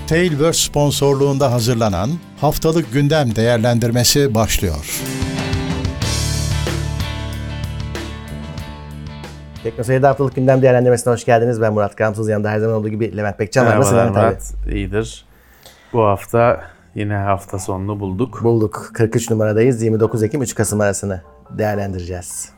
Tailverse sponsorluğunda hazırlanan Haftalık Gündem Değerlendirmesi başlıyor. Teknoseyir'de Haftalık Gündem Değerlendirmesi'ne hoş geldiniz. Ben Murat Gamsız. Yanında her zaman olduğu gibi Levent Pekcan var. Merhabalar Murat, iyidir. Bu hafta yine hafta sonunu bulduk. Bulduk. 43 numaradayız. 29 Ekim 3 Kasım arasını değerlendireceğiz.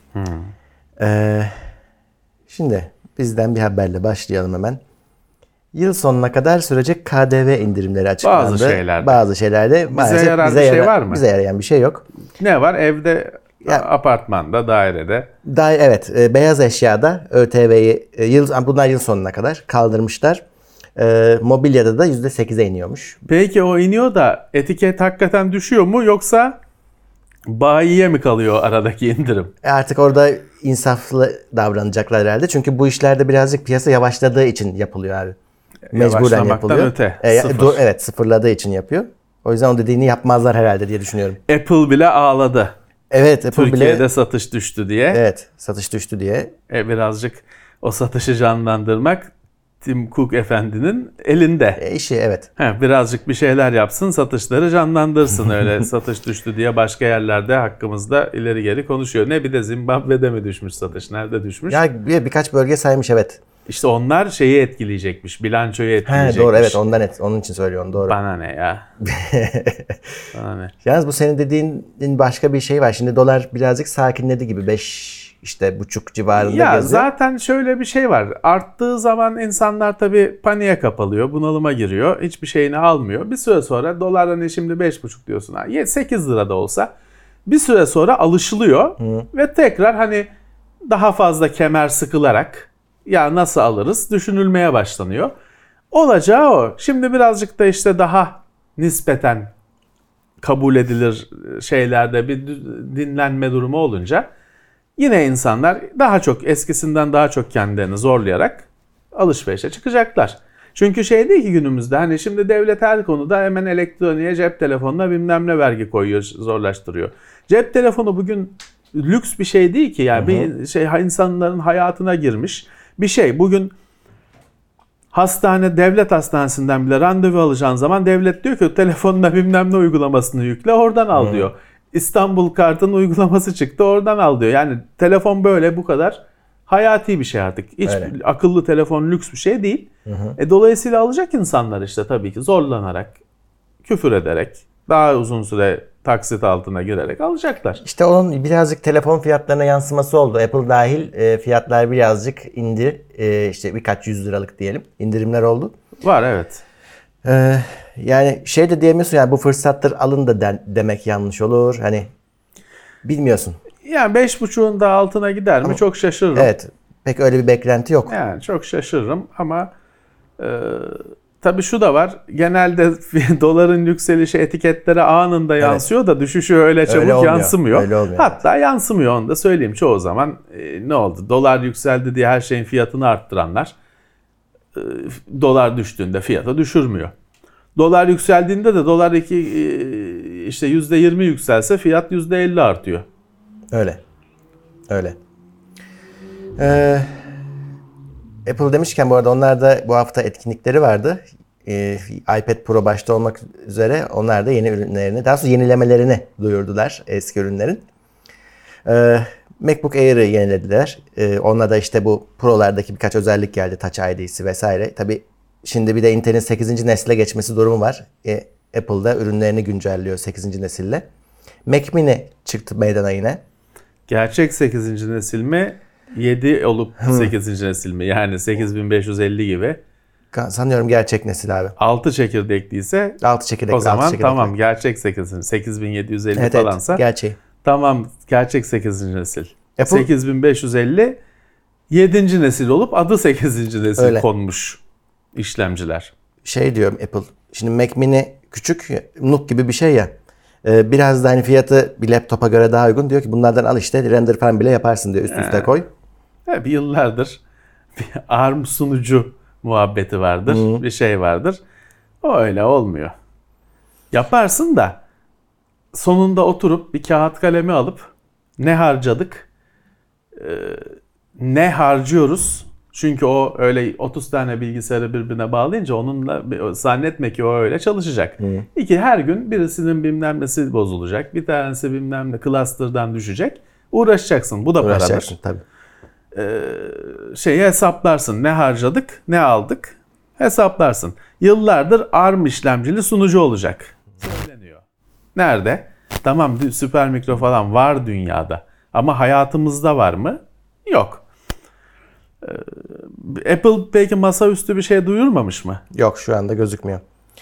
Şimdi bizden bir haberle başlayalım hemen. Yıl sonuna kadar sürecek KDV indirimleri açıklandı. Bazı şeylerde bize yarar bir şey var mı? Bize yarayan bir şey yok. Ne var? Evde, apartmanda, dairede. Evet. Beyaz eşyada ÖTV'yi bunlar yıl sonuna kadar kaldırmışlar. Mobilyada da %8'e iniyormuş. Peki o iniyor da etiket hakikaten düşüyor mu yoksa bayiye mi kalıyor aradaki indirim? Artık orada insaflı davranacaklar herhalde. Çünkü bu işlerde birazcık piyasa yavaşladığı için yapılıyor abi. Mecburen yapılıyor. Öte. Evet, sıfırladığı için yapıyor. O yüzden o dediğini yapmazlar herhalde diye düşünüyorum. Apple bile ağladı. Evet, Apple Türkiye'de satış düştü diye. Evet, satış düştü diye. Birazcık o satışı canlandırmak Tim Cook efendinin elinde. İşi evet. Birazcık bir şeyler yapsın, satışları canlandırsın. Öyle satış düştü diye başka yerlerde hakkımızda ileri geri konuşuyor. Ne bir de Zimbabwe'de mi düşmüş satış? Nerede düşmüş? Ya birkaç bölge saymış evet. İşte onlar şeyi etkileyecekmiş, bilançoyu etkileyecekmiş. Doğru evet onun için söylüyorum doğru. Bana ne ya? Bana ne? Yalnız bu senin dediğin başka bir şey var. Şimdi dolar birazcık sakinledi gibi 5,5 civarında ya geziyor. Zaten şöyle bir şey var. Arttığı zaman insanlar tabii paniğe kapalıyor, bunalıma giriyor. Hiçbir şeyini almıyor. Bir süre sonra dolar hani şimdi 5,5 diyorsun. 8 lira da olsa bir süre sonra alışılıyor. Ve tekrar hani daha fazla kemer sıkılarak ya nasıl alırız düşünülmeye başlanıyor. Olacağı o. Şimdi birazcık da işte daha nispeten kabul edilir şeylerde bir dinlenme durumu olunca yine insanlar eskisinden daha çok kendilerini zorlayarak alışverişe çıkacaklar. Çünkü şey değil ki günümüzde hani şimdi devlet her konuda hemen elektroniğe, cep telefonuna bilmem ne vergi koyuyor, zorlaştırıyor. Cep telefonu bugün lüks bir şey değil ki yani bir şey insanların hayatına girmiş bir şey. Bugün devlet hastanesinden bile randevu alacağın zaman devlet diyor ki telefonuna bilmem ne uygulamasını yükle oradan al diyor. İstanbul Kart'ın uygulaması çıktı oradan al diyor. Yani telefon böyle bu kadar hayati bir şey artık. Hiç akıllı telefon lüks bir şey değil. Dolayısıyla alacak insanlar işte tabii ki zorlanarak, küfür ederek, daha uzun süre taksit altına girerek alacaklar. İşte onun birazcık telefon fiyatlarına yansıması oldu. Apple dahil fiyatlar birazcık indi. İşte birkaç 100 liralık diyelim indirimler oldu. Var evet. Yani şey de diyemiyorsun yani bu fırsattır alın da demek yanlış olur. Hani bilmiyorsun. Yani 5,5'un da altına gider mi çok şaşırırım. Evet. Pek öyle bir beklenti yok. Yani çok şaşırırım ama tabii şu da var. Genelde doların yükselişi etiketlere anında yansıyor da düşüşü öyle çabuk yansımıyor. Öyle olmuyor. Hatta yansımıyor onu da söyleyeyim. Çoğu zaman ne oldu? Dolar yükseldi diye her şeyin fiyatını arttıranlar dolar düştüğünde fiyatı düşürmüyor. Dolar yükseldiğinde de dolar işte %20 yükselse fiyat %50 artıyor. Öyle. Apple demişken bu arada onlar da bu hafta etkinlikleri vardı. iPad Pro başta olmak üzere onlar da yeni ürünlerini, daha sonra yenilemelerini duyurdular eski ürünlerin. MacBook Air'ı yenilediler. Onunla da işte bu Pro'lardaki birkaç özellik geldi. Touch ID'si vesaire. Tabii şimdi bir de Intel'in 8. nesile geçmesi durumu var. Apple'da ürünlerini güncelliyor 8. nesille. Mac Mini çıktı meydana yine. Gerçek 8. nesil mi? 7 olup 8. nesil mi? Yani 8550 gibi. Sanıyorum gerçek nesil abi. 6 çekirdekliyse 6 çekirdekli. O zaman tamam gerçek 8750 falansa. Evet, gerçeği. Tamam gerçek 8. nesil. Apple, 8550 7. nesil olup adı 8. nesil konmuş işlemciler. Şey diyorum Apple. Şimdi Mac Mini küçük, Nook gibi bir şey ya. Biraz da hani fiyatı bir laptopa göre daha uygun. Diyor ki bunlardan al işte render falan bile yaparsın diyor. Üst üste koy. Bir yıllardır bir ARM sunucu muhabbeti vardır. Bir şey vardır. O öyle olmuyor. Yaparsın da sonunda oturup bir kağıt kalemi alıp ne harcadık, ne harcıyoruz Çünkü o öyle 30 tane bilgisayarı birbirine bağlayınca onunla zannetme ki o öyle çalışacak. İki, her gün birisinin bilmem nesi bozulacak. Bir tanesi bilmem ne cluster'dan düşecek. Uğraşacaksın. Bu da paradır. Tabii. Şeyi hesaplarsın. Ne harcadık, ne aldık hesaplarsın. Yıllardır ARM işlemcili sunucu olacak. Söyleniyor. Nerede? Tamam, süper mikro falan var dünyada. Ama hayatımızda var mı? Yok. Apple peki masaüstü bir şey duyurmamış mı? Yok, şu anda gözükmüyor.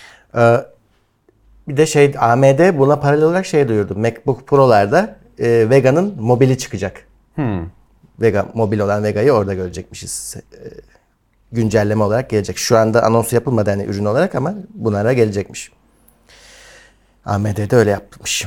Bir de AMD buna paralel olarak duyurdu. MacBook Pro'larda Vega'nın mobili çıkacak. Vega, mobil olan Vega'yı orada görecekmişiz. Güncelleme olarak gelecek. Şu anda anonsu yapılmadı hani ürün olarak ama bunlara gelecekmiş. AMD'de öyle yapmış.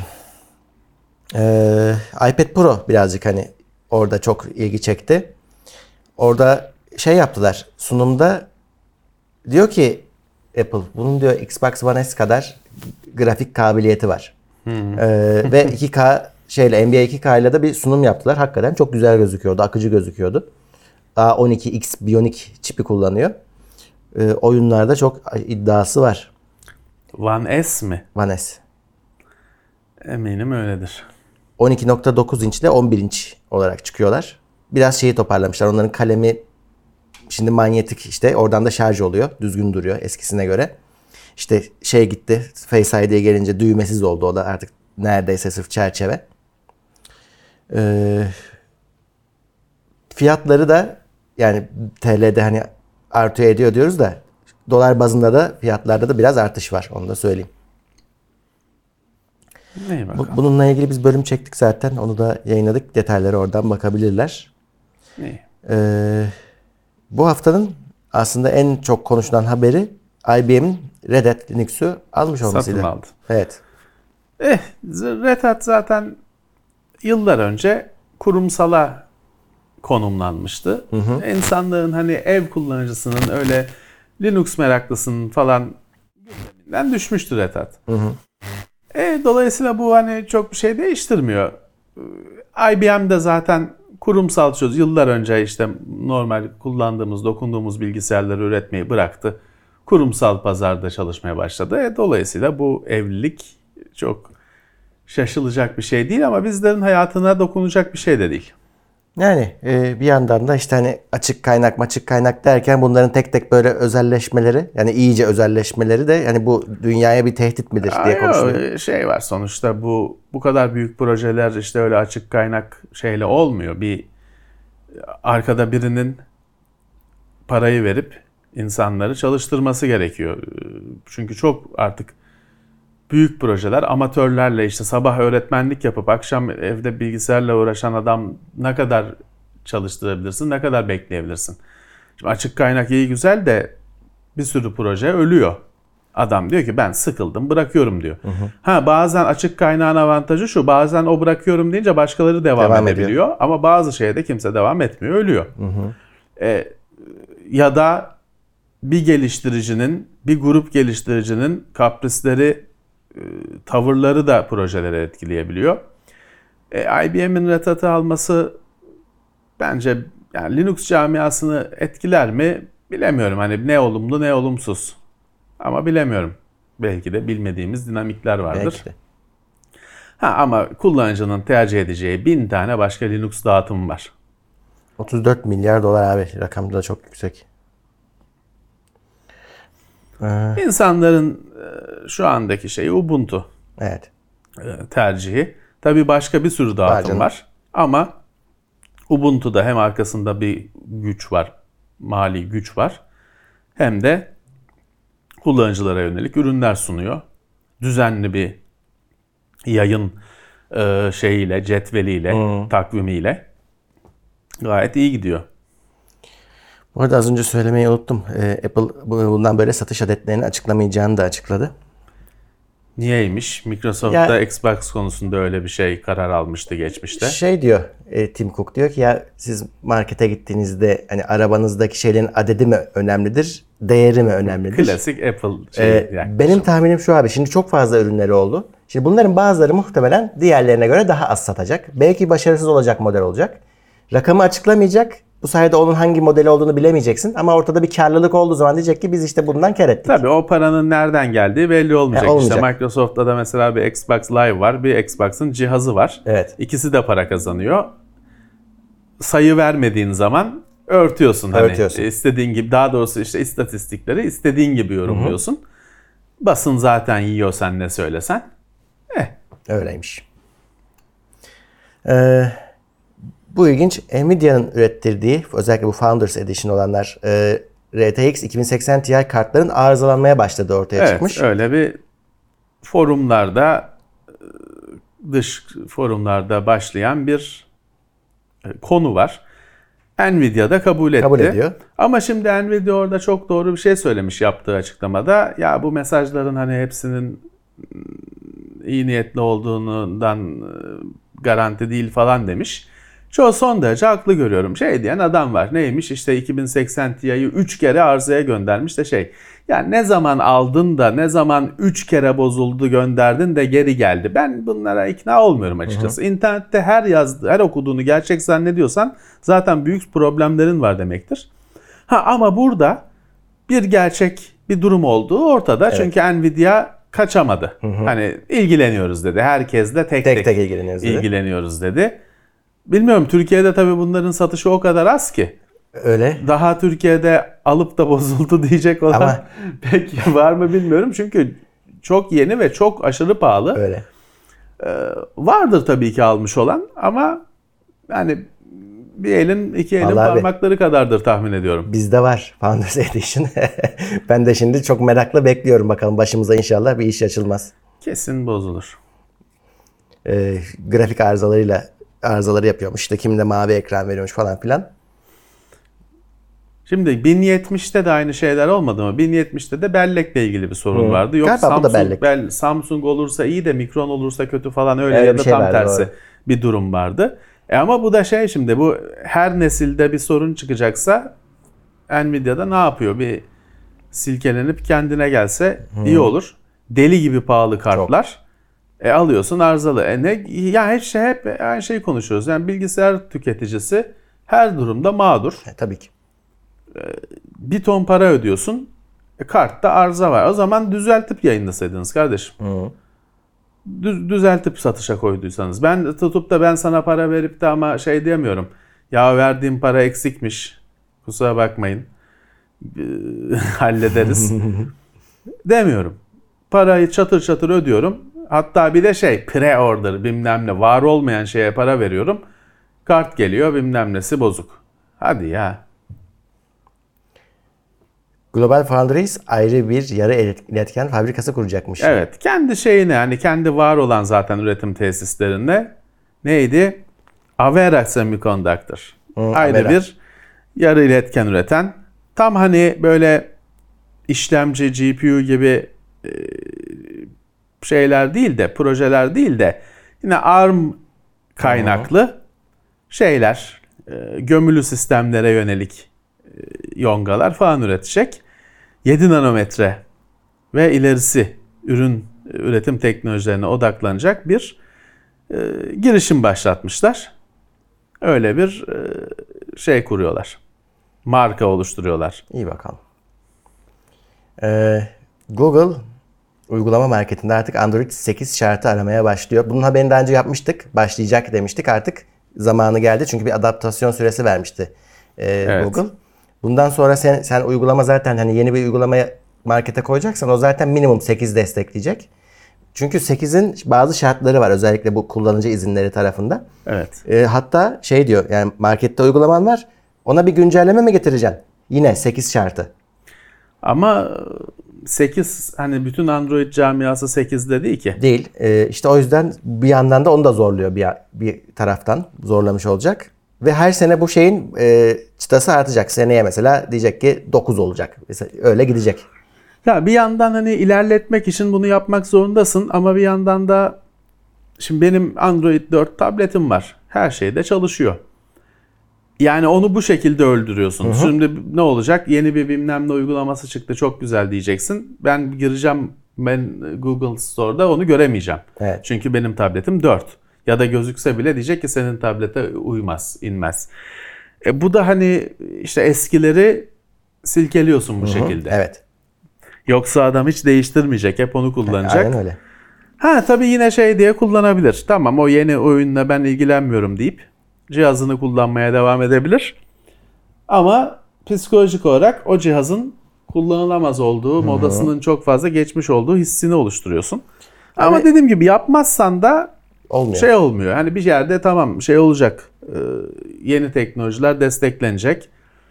iPad Pro birazcık hani orada çok ilgi çekti. Orada yaptılar. Sunumda diyor ki Apple, bunun diyor Xbox One S kadar grafik kabiliyeti var. Ve 2K NBA 2K ile de bir sunum yaptılar. Hakikaten çok güzel gözüküyordu. Akıcı gözüküyordu. A12X Bionic çipi kullanıyor. Oyunlarda çok iddiası var. One S mi? One S. Eminim öyledir. 12.9 inç ile 11 inç olarak çıkıyorlar. Biraz toparlamışlar. Onların kalemi şimdi manyetik, oradan da şarj oluyor. Düzgün duruyor eskisine göre. Gitti. Face ID'ye gelince düğmesiz oldu. O da artık neredeyse sırf çerçeve. Fiyatları da yani TL'de hani artıyor ediyor diyoruz da dolar bazında da fiyatlarda da biraz artış var. Onu da söyleyeyim. Bununla ilgili biz bölüm çektik zaten. Onu da yayınladık. Detayları oradan bakabilirler. Bu haftanın aslında en çok konuşulan haberi IBM'in Red Hat Linux'u almış olmasıydı. Satın aldı. Evet. Red Hat zaten yıllar önce kurumsala konumlanmıştı. İnsanlığın hani ev kullanıcısının öyle Linux meraklısının falan gündeminden düşmüştü Red Hat. Dolayısıyla bu hani çok bir şey değiştirmiyor. IBM de zaten kurumsal yıllar önce normal kullandığımız, dokunduğumuz bilgisayarları üretmeyi bıraktı. Kurumsal pazarda çalışmaya başladı. Dolayısıyla bu evlilik çok şaşılacak bir şey değil ama bizlerin hayatına dokunacak bir şey de değil. Yani bir yandan da hani açık kaynak derken bunların tek tek böyle özelleşmeleri, yani iyice özelleşmeleri de yani bu dünyaya bir tehdit midir diye konuşuluyor. Var sonuçta bu kadar büyük projeler öyle açık kaynak olmuyor. Bir arkada birinin parayı verip insanları çalıştırması gerekiyor. Çünkü çok artık büyük projeler amatörlerle sabah öğretmenlik yapıp akşam evde bilgisayarla uğraşan adam ne kadar çalıştırabilirsin, ne kadar bekleyebilirsin? Şimdi açık kaynak iyi güzel de bir sürü proje ölüyor. Adam diyor ki ben sıkıldım bırakıyorum diyor. Bazen açık kaynağın avantajı şu, bazen o bırakıyorum deyince başkaları devam edebiliyor. Ama bazı şeyde kimse devam etmiyor, ölüyor. Ya da bir geliştiricinin, bir grup geliştiricinin kaprisleri, tavırları da projeleri etkileyebiliyor. IBM'in Red Hat'ı alması bence yani Linux camiasını etkiler mi bilemiyorum. Hani ne olumlu ne olumsuz. Ama bilemiyorum. Belki de bilmediğimiz dinamikler vardır. Belki de. Ama kullanıcının tercih edeceği 1000 tane başka Linux dağıtımı var. 34 milyar dolar abi. Rakam da çok yüksek. İnsanların şu andaki şeyi Ubuntu. Evet. Tercihi. Tabii başka bir sürü dağıtım var. Ama Ubuntu'da hem arkasında bir güç var, mali güç var. Hem de kullanıcılara yönelik ürünler sunuyor. Düzenli bir yayın cetveliyle, takvimiyle gayet iyi gidiyor. Bu arada az önce söylemeyi unuttum. Apple bundan böyle satış adetlerini açıklamayacağını da açıkladı. Niyeymiş? Microsoft'ta Xbox konusunda öyle bir karar almıştı geçmişte. Diyor Tim Cook diyor ki ya siz markete gittiğinizde hani arabanızdaki şeylerin adedi mi önemlidir, değeri mi önemlidir? Klasik Apple benim tahminim şu abi. Şimdi çok fazla ürünleri oldu. Şimdi bunların bazıları muhtemelen diğerlerine göre daha az satacak. Belki başarısız olacak model olacak. Rakamı açıklamayacak. Bu sayede onun hangi modeli olduğunu bilemeyeceksin. Ama ortada bir karlılık olduğu zaman diyecek ki biz işte bundan kar ettik. Tabii o paranın nereden geldiği belli olmayacak. Olmayacak. İşte Microsoft'ta da mesela bir Xbox Live var, bir Xbox'ın cihazı var. Evet. İkisi de para kazanıyor. Sayı vermediğin zaman örtüyorsun. Örtüyorsun. Hani istediğin gibi, daha doğrusu işte istatistikleri istediğin gibi yorumluyorsun. Basın zaten yiyor sen ne söylesen. Öyleymiş. Bu ilginç. Nvidia'nın ürettirdiği, özellikle bu Founders Edition olanlar RTX 2080 Ti kartların arızalanmaya başladığı ortaya çıkmış. Öyle bir forumlarda, dış forumlarda başlayan bir konu var. Nvidia da kabul etti. Kabul ediyor. Ama şimdi Nvidia orada çok doğru bir şey söylemiş yaptığı açıklamada. Ya bu mesajların hani hepsinin iyi niyetli olduğundan garanti değil falan demiş. Çoğu son derece haklı görüyorum. Şey diyen adam var. Neymiş? İşte 2080 Ti'yi 3 kere arızaya göndermiş de yani ne zaman aldın da ne zaman 3 kere bozuldu gönderdin de geri geldi. Ben bunlara ikna olmuyorum açıkçası. İnternette her okuduğunu gerçek zannediyorsan zaten büyük problemlerin var demektir. Ama burada bir gerçek bir durum olduğu ortada. Evet. Çünkü Nvidia kaçamadı. Hani ilgileniyoruz dedi. Herkesle tek tek ilgileniyoruz dedi. Bilmiyorum, Türkiye'de tabii bunların satışı o kadar az ki. Öyle. Daha Türkiye'de alıp da bozuldu diyecek olan pek var mı bilmiyorum. Çünkü çok yeni ve çok aşırı pahalı. Öyle. Vardır tabii ki almış olan ama yani bir elin iki elin vallahi parmakları kadardır tahmin ediyorum. Bizde var Founders Edition. Ben de şimdi çok merakla bekliyorum, bakalım başımıza inşallah bir iş açılmaz. Kesin bozulur. Grafik arızaları yapıyormuş. İşte kimde mavi ekran veriyormuş falan filan. Şimdi 1070'te de aynı şeyler olmadı mı? 1070'te de bellekle ilgili bir sorun vardı. Yok, Samsung olursa iyi de Micron olursa kötü falan öyle ya da tam tersi bir durum vardı. Ama bu da şimdi bu her nesilde bir sorun çıkacaksa Nvidia'da ne yapıyor? Bir silkelenip kendine gelse iyi olur. Deli gibi pahalı kartlar. Alıyorsun arızalı. Hep aynı şeyi konuşuyoruz. Yani bilgisayar tüketicisi her durumda mağdur. Tabii ki. Bir ton para ödüyorsun. Kartta arıza var. O zaman düzeltip yayınlasaydınız kardeşim. Düzeltip satışa koyduysanız. Ben tutup da ben sana para verip de ama diyemiyorum. Ya verdiğim para eksikmiş. Kusura bakmayın. Hallederiz. Demiyorum. Parayı çatır çatır ödüyorum. Hatta bir de pre-order bilmem ne, var olmayan şeye para veriyorum. Kart geliyor bilmem nesi bozuk. Hadi ya. GlobalFoundries ayrı bir yarı iletken fabrikası kuracakmış. Evet. Kendi kendi var olan zaten üretim tesislerinde neydi? Avera Semiconductor. Ayrı bir yarı iletken üreten. Tam böyle işlemci, GPU gibi şeyler değil de, projeler değil de yine ARM kaynaklı şeyler, gömülü sistemlere yönelik yongalar falan üretecek. 7 nanometre ve ilerisi üretim teknolojilerine odaklanacak bir girişim başlatmışlar. Öyle bir kuruyorlar. Marka oluşturuyorlar. İyi bakalım. Google uygulama marketinde artık Android 8 şartı aramaya başlıyor. Bunun haberini daha önce yapmıştık. Başlayacak demiştik. Artık zamanı geldi. Çünkü bir adaptasyon süresi vermişti Google. Bundan sonra sen uygulama zaten yeni bir uygulamaya markete koyacaksan o zaten minimum 8 destekleyecek. Çünkü 8'in bazı şartları var. Özellikle bu kullanıcı izinleri tarafında. Evet. Hatta diyor, yani markette uygulaman var. Ona bir güncelleme mi getireceksin? Yine 8 şartı. Ama 8 bütün Android camiası 8'de değil ki. Değil. İşte o yüzden bir yandan da onu da zorluyor bir taraftan. Zorlamış olacak. Ve her sene bu şeyin çıtası artacak. Seneye mesela diyecek ki 9 olacak. Mesela öyle gidecek. Ya bir yandan ilerletmek için bunu yapmak zorundasın ama bir yandan da şimdi benim Android 4 tabletim var. Her şeyde çalışıyor. Yani onu bu şekilde öldürüyorsun. Şimdi ne olacak? Yeni bir bilmem ne uygulaması çıktı. Çok güzel diyeceksin. Ben gireceğim Google Store'da onu göremeyeceğim. Evet. Çünkü benim tabletim 4. Ya da gözükse bile diyecek ki senin tablete uymaz, inmez. Bu da hani işte eskileri silkeliyorsun bu şekilde. Evet. Yoksa adam hiç değiştirmeyecek. Hep onu kullanacak. Aynen öyle. Ha tabii yine şey diye kullanabilir. Tamam o yeni oyunla ben ilgilenmiyorum deyip cihazını kullanmaya devam edebilir. Ama psikolojik olarak o cihazın kullanılamaz olduğu, modasının çok fazla geçmiş olduğu hissini oluşturuyorsun. Ama Evet. dediğim gibi yapmazsan da Olmuyor. şey olmuyor. Hani bir yerde tamam şey olacak. Yeni teknolojiler desteklenecek.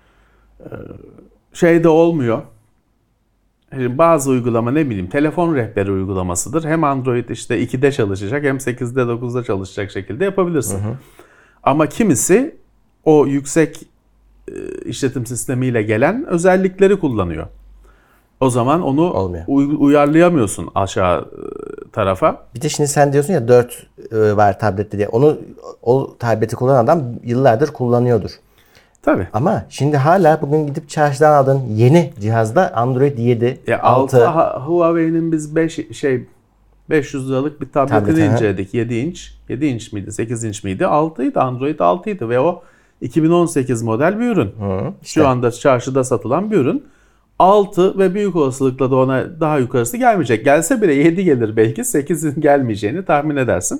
Şey de olmuyor. Şimdi bazı uygulama ne bileyim telefon rehberi uygulamasıdır. Hem Android işte 2'de çalışacak hem 8'de 9'da çalışacak şekilde yapabilirsin. Ama kimisi o yüksek işletim sistemiyle gelen özellikleri kullanıyor. O zaman onu Olmuyor. uyarlayamıyorsun aşağı tarafa. Bir de şimdi sen diyorsun ya 4 var tablette diye. O tableti kullanan adam yıllardır kullanıyordur. Tabii. Ama şimdi hala bugün gidip çarşıdan aldığın yeni cihazda Android 7, 6. Huawei'nin biz 500 liralık bir tabletini Tablet, inceledik. 7 inç. 7 inç miydi? 8 inç miydi? 6'ydı. Android 6'ydı ve o 2018 model bir ürün. işte. Şu anda çarşıda satılan bir ürün. 6 ve büyük olasılıkla da ona daha yukarısı gelmeyecek. Gelse bile 7 gelir belki. 8'in gelmeyeceğini tahmin edersin.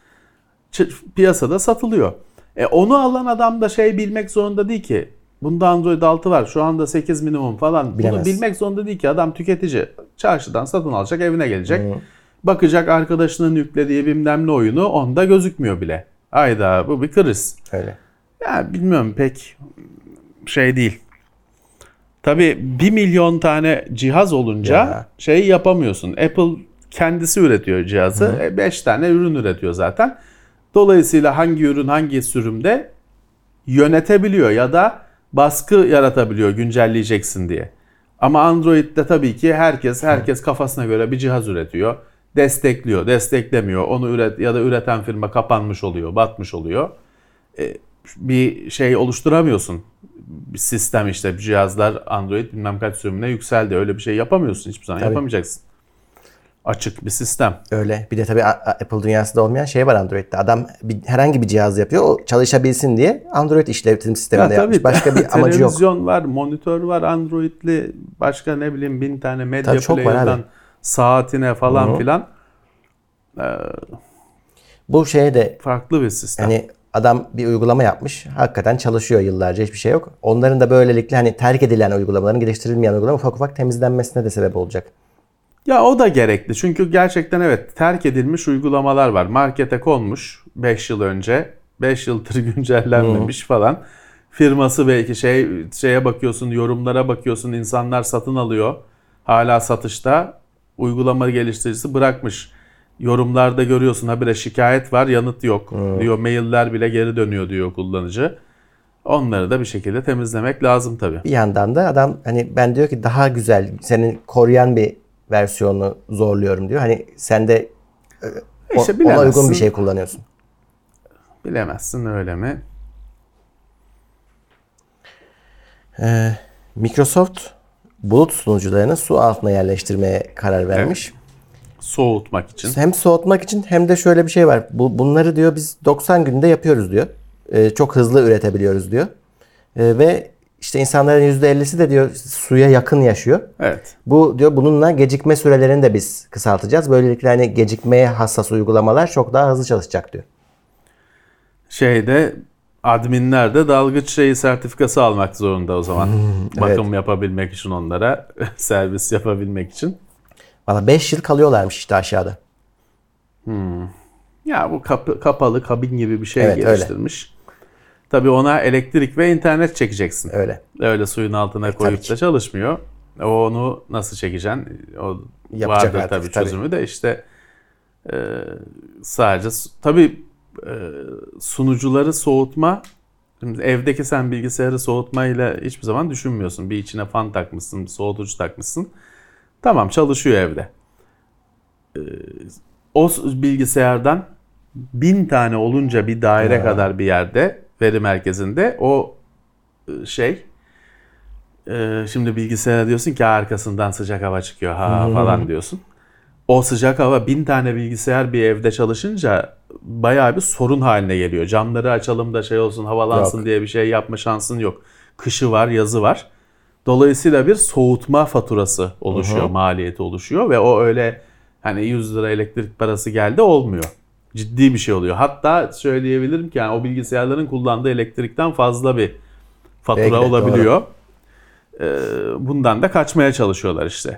Piyasada satılıyor. Onu alan adam da şey bilmek zorunda değil ki. Bunda Android 6 var. Şu anda 8 minimum falan. Bilemez. Bunu bilmek zorunda değil ki. Adam tüketici. Çarşıdan satın alacak, evine gelecek. Bakacak arkadaşının yüklediği bilmem ne oyunu onda gözükmüyor bile. Ayda bu bir kriz. Öyle. Ya bilmiyorum pek şey değil. Tabii 1 milyon tane cihaz olunca Ya. şey yapamıyorsun. Apple kendisi üretiyor cihazı. 5 tane ürün üretiyor zaten. Dolayısıyla hangi ürün hangi sürümde yönetebiliyor ya da baskı yaratabiliyor güncelleyeceksin diye. Ama Android'de tabii ki herkes kafasına göre bir cihaz üretiyor. Destekliyor, desteklemiyor. Onu ya da üreten firma kapanmış oluyor, batmış oluyor. Bir şey oluşturamıyorsun. Bir sistem işte cihazlar Android bilmem kaç sürümüne yükseldi. Öyle bir şey yapamıyorsun hiçbir zaman. Tabii. Yapamayacaksın. Açık bir sistem. Öyle. Bir de tabii Apple dünyasında olmayan şey var Android'de. Adam herhangi bir cihaz yapıyor. O çalışabilsin diye Android işletim sisteminde yapmış. Başka bir amacı yok. Televizyon var, monitör var Android'li. Başka ne bileyim 1000 tane medya Tabii çok var player'dan abi. saatine falan filan. Bu şeye de Farklı bir sistem. hani adam bir uygulama yapmış. Hakikaten çalışıyor yıllarca. Hiçbir şey yok. Onların da böylelikle hani terk edilen uygulamaların, geliştirilmeyen uygulamaların ufak ufak temizlenmesine de sebep olacak. Ya o da gerekli. Çünkü gerçekten evet terk edilmiş uygulamalar var. Markete konmuş 5 yıl önce. 5 yıldır güncellenmemiş falan. Firması belki şeye bakıyorsun, yorumlara bakıyorsun, insanlar satın alıyor. Hala satışta. Uygulama geliştiricisi bırakmış. Yorumlarda görüyorsun habire şikayet var, yanıt yok diyor. Mailler bile geri dönüyor diyor kullanıcı. Onları da bir şekilde temizlemek lazım tabii. Bir yandan da adam hani ben diyor ki daha güzel, senin koruyan bir versiyonu zorluyorum diyor. Hani sen de İşte ona bilemezsin. uygun bir şey kullanıyorsun. Bilemezsin öyle mi? Microsoft bulut sunucularını su altına yerleştirmeye karar vermiş. Soğutmak için. Hem soğutmak için hem de şöyle bir şey var. Bunları diyor biz 90 günde yapıyoruz diyor. Çok hızlı üretebiliyoruz diyor. Ve işte insanların %50'si de diyor suya yakın yaşıyor. Evet. Bu diyor bununla gecikme sürelerini de biz kısaltacağız. Böylelikle hani gecikmeye hassas uygulamalar çok daha hızlı çalışacak diyor. Adminler de dalgıç sertifikası almak zorunda o zaman. Bakım yapabilmek için onlara, servis yapabilmek için. Valla 5 yıl kalıyorlarmış işte aşağıda. Ya bu kapalı kabin gibi bir şey Evet, geliştirmiş. Tabii ona elektrik ve internet çekeceksin. Öyle. Öyle suyun altına koyup tabii da ki. çalışmıyor. Onu nasıl çekeceksin? O Yapacak vardır artık, tabii tabii. çözümü de işte sadece tabii sunucuları soğutma. Şimdi evdeki sen bilgisayarı soğutmayla hiçbir zaman düşünmüyorsun. Bir içine fan takmışsın, bir soğutucu takmışsın. Tamam çalışıyor evde. O bilgisayardan 1000 tane olunca bir daire kadar bir yerde veri merkezinde o şimdi bilgisayara diyorsun ki arkasından sıcak hava çıkıyor falan diyorsun. o sıcak hava 1000 tane bilgisayar bir evde çalışınca bayağı bir sorun haline geliyor. Camları açalım da şey olsun, havalansın Yok. diye bir şey yapma şansın yok. Kışı var, yazı var. Dolayısıyla bir soğutma faturası oluşuyor, maliyeti oluşuyor ve o öyle hani 100 lira elektrik parası geldi olmuyor. Ciddi bir şey oluyor. Hatta söyleyebilirim ki yani o bilgisayarların kullandığı elektrikten fazla bir fatura Belki de, olabiliyor. Bundan da kaçmaya çalışıyorlar işte.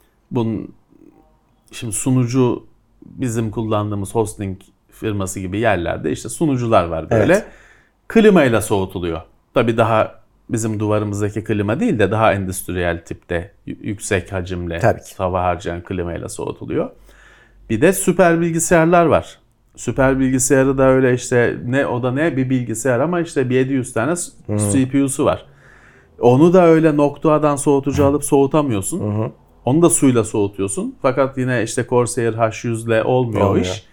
Şimdi sunucu, bizim kullandığımız hosting firması gibi yerlerde işte sunucular var böyle. Evet. Klimayla soğutuluyor. Tabii daha bizim duvarımızdaki klima değil de daha endüstriyel tipte yüksek hacimle Tabii ki. hava harcayan klimayla soğutuluyor. Bir de süper bilgisayarlar var. Süper bilgisayarı da öyle işte ne bir bilgisayar ama işte bir 700 tane CPU'su var. Onu da öyle noktadan soğutucu alıp soğutamıyorsun. Onu da suyla soğutuyorsun. Fakat yine işte Corsair H100'le olmuyor o iş.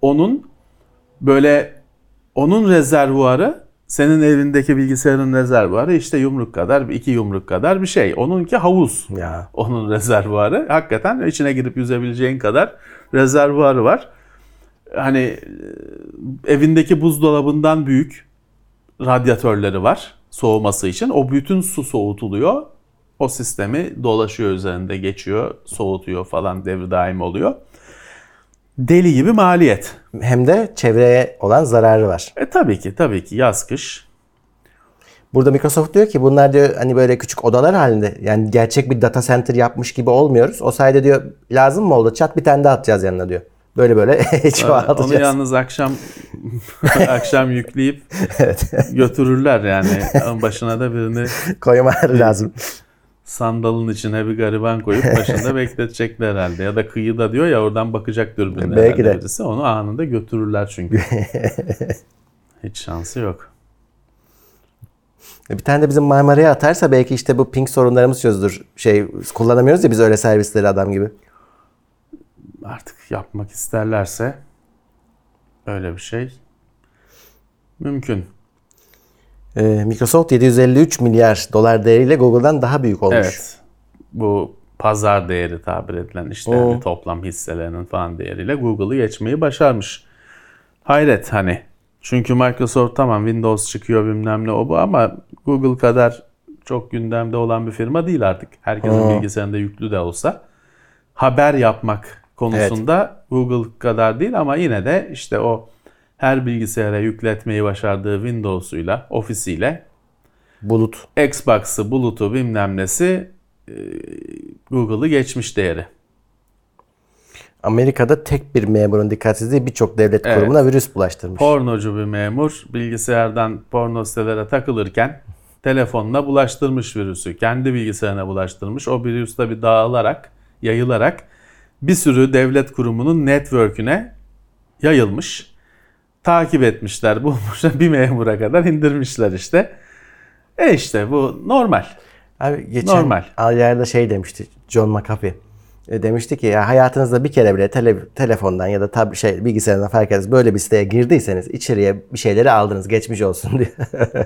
Onun rezervuarı, senin evindeki bilgisayarın rezervuarı işte yumruk kadar, 2 yumruk kadar bir şey. Onunki havuz. Ya. Onun rezervuarı. Hakikaten içine girip yüzebileceğin kadar rezervuarı var. Hani evindeki buzdolabından büyük radyatörleri var soğuması için. O bütün su soğutuluyor. O sistemi dolaşıyor üzerinde, geçiyor, soğutuyor falan, devri daim oluyor. Deli gibi maliyet. Hem de çevreye olan zararı var. Tabii ki yaz kış. Burada Microsoft diyor ki bunlar diyor hani böyle küçük odalar halinde, yani gerçek bir data center yapmış gibi olmuyoruz. O sayede diyor lazım mı oldu? Çat bir tane daha atacağız yanına diyor. Böyle çoğaltacağız. Onu yalnız akşam yükleyip götürürler yani. Başına da birini koymaları lazım. sandalın içine bir gariban koyup başında bekletecekler herhalde. Ya da kıyıda diyor ya, oradan bakacak dürbünle Belki de. birisi. Onu anında götürürler çünkü. Hiç şansı yok. Bir tane de bizim Marmara'ya atarsa belki işte bu ping sorunlarımız çözülür. Kullanamıyoruz ya biz öyle servisleri adam gibi. Artık yapmak isterlerse öyle bir şey mümkün. Microsoft 753 milyar dolar değeriyle Google'dan daha büyük olmuş. Evet. Bu pazar değeri tabir edilen işte hani toplam hisselerinin falan değeriyle Google'ı geçmeyi başarmış. Hayret hani. Çünkü Microsoft tamam Windows çıkıyor bilmem ne o bu ama Google kadar çok gündemde olan bir firma değil artık. Herkesin bilgisayarında yüklü de olsa. Haber yapmak konusunda Google kadar değil ama yine de işte o her bilgisayara yükletmeyi başardığı Windows'uyla, Office'iyle, Bulut. Xbox'ı, Bulut'u bilmem nesi Google'ı geçmiş değeri. Amerika'da tek bir memurun dikkatsizliği birçok devlet kurumuna virüs bulaştırmış. Pornocu bir memur bilgisayardan porno sitelere takılırken telefonuna bulaştırmış virüsü. Kendi bilgisayarına bulaştırmış. O virüs tabii yayılarak bir sürü devlet kurumunun network'üne yayılmış. Takip etmişler, bulmuşlar, bir memura kadar indirmişler işte. İşte bu normal. Abi geçen Normal. yerde demişti John McAfee. Demişti ki ya hayatınızda bir kere bile telefondan ya da bilgisayardan fark etmez böyle bir siteye girdiyseniz içeriye bir şeyleri aldınız, geçmiş olsun diye.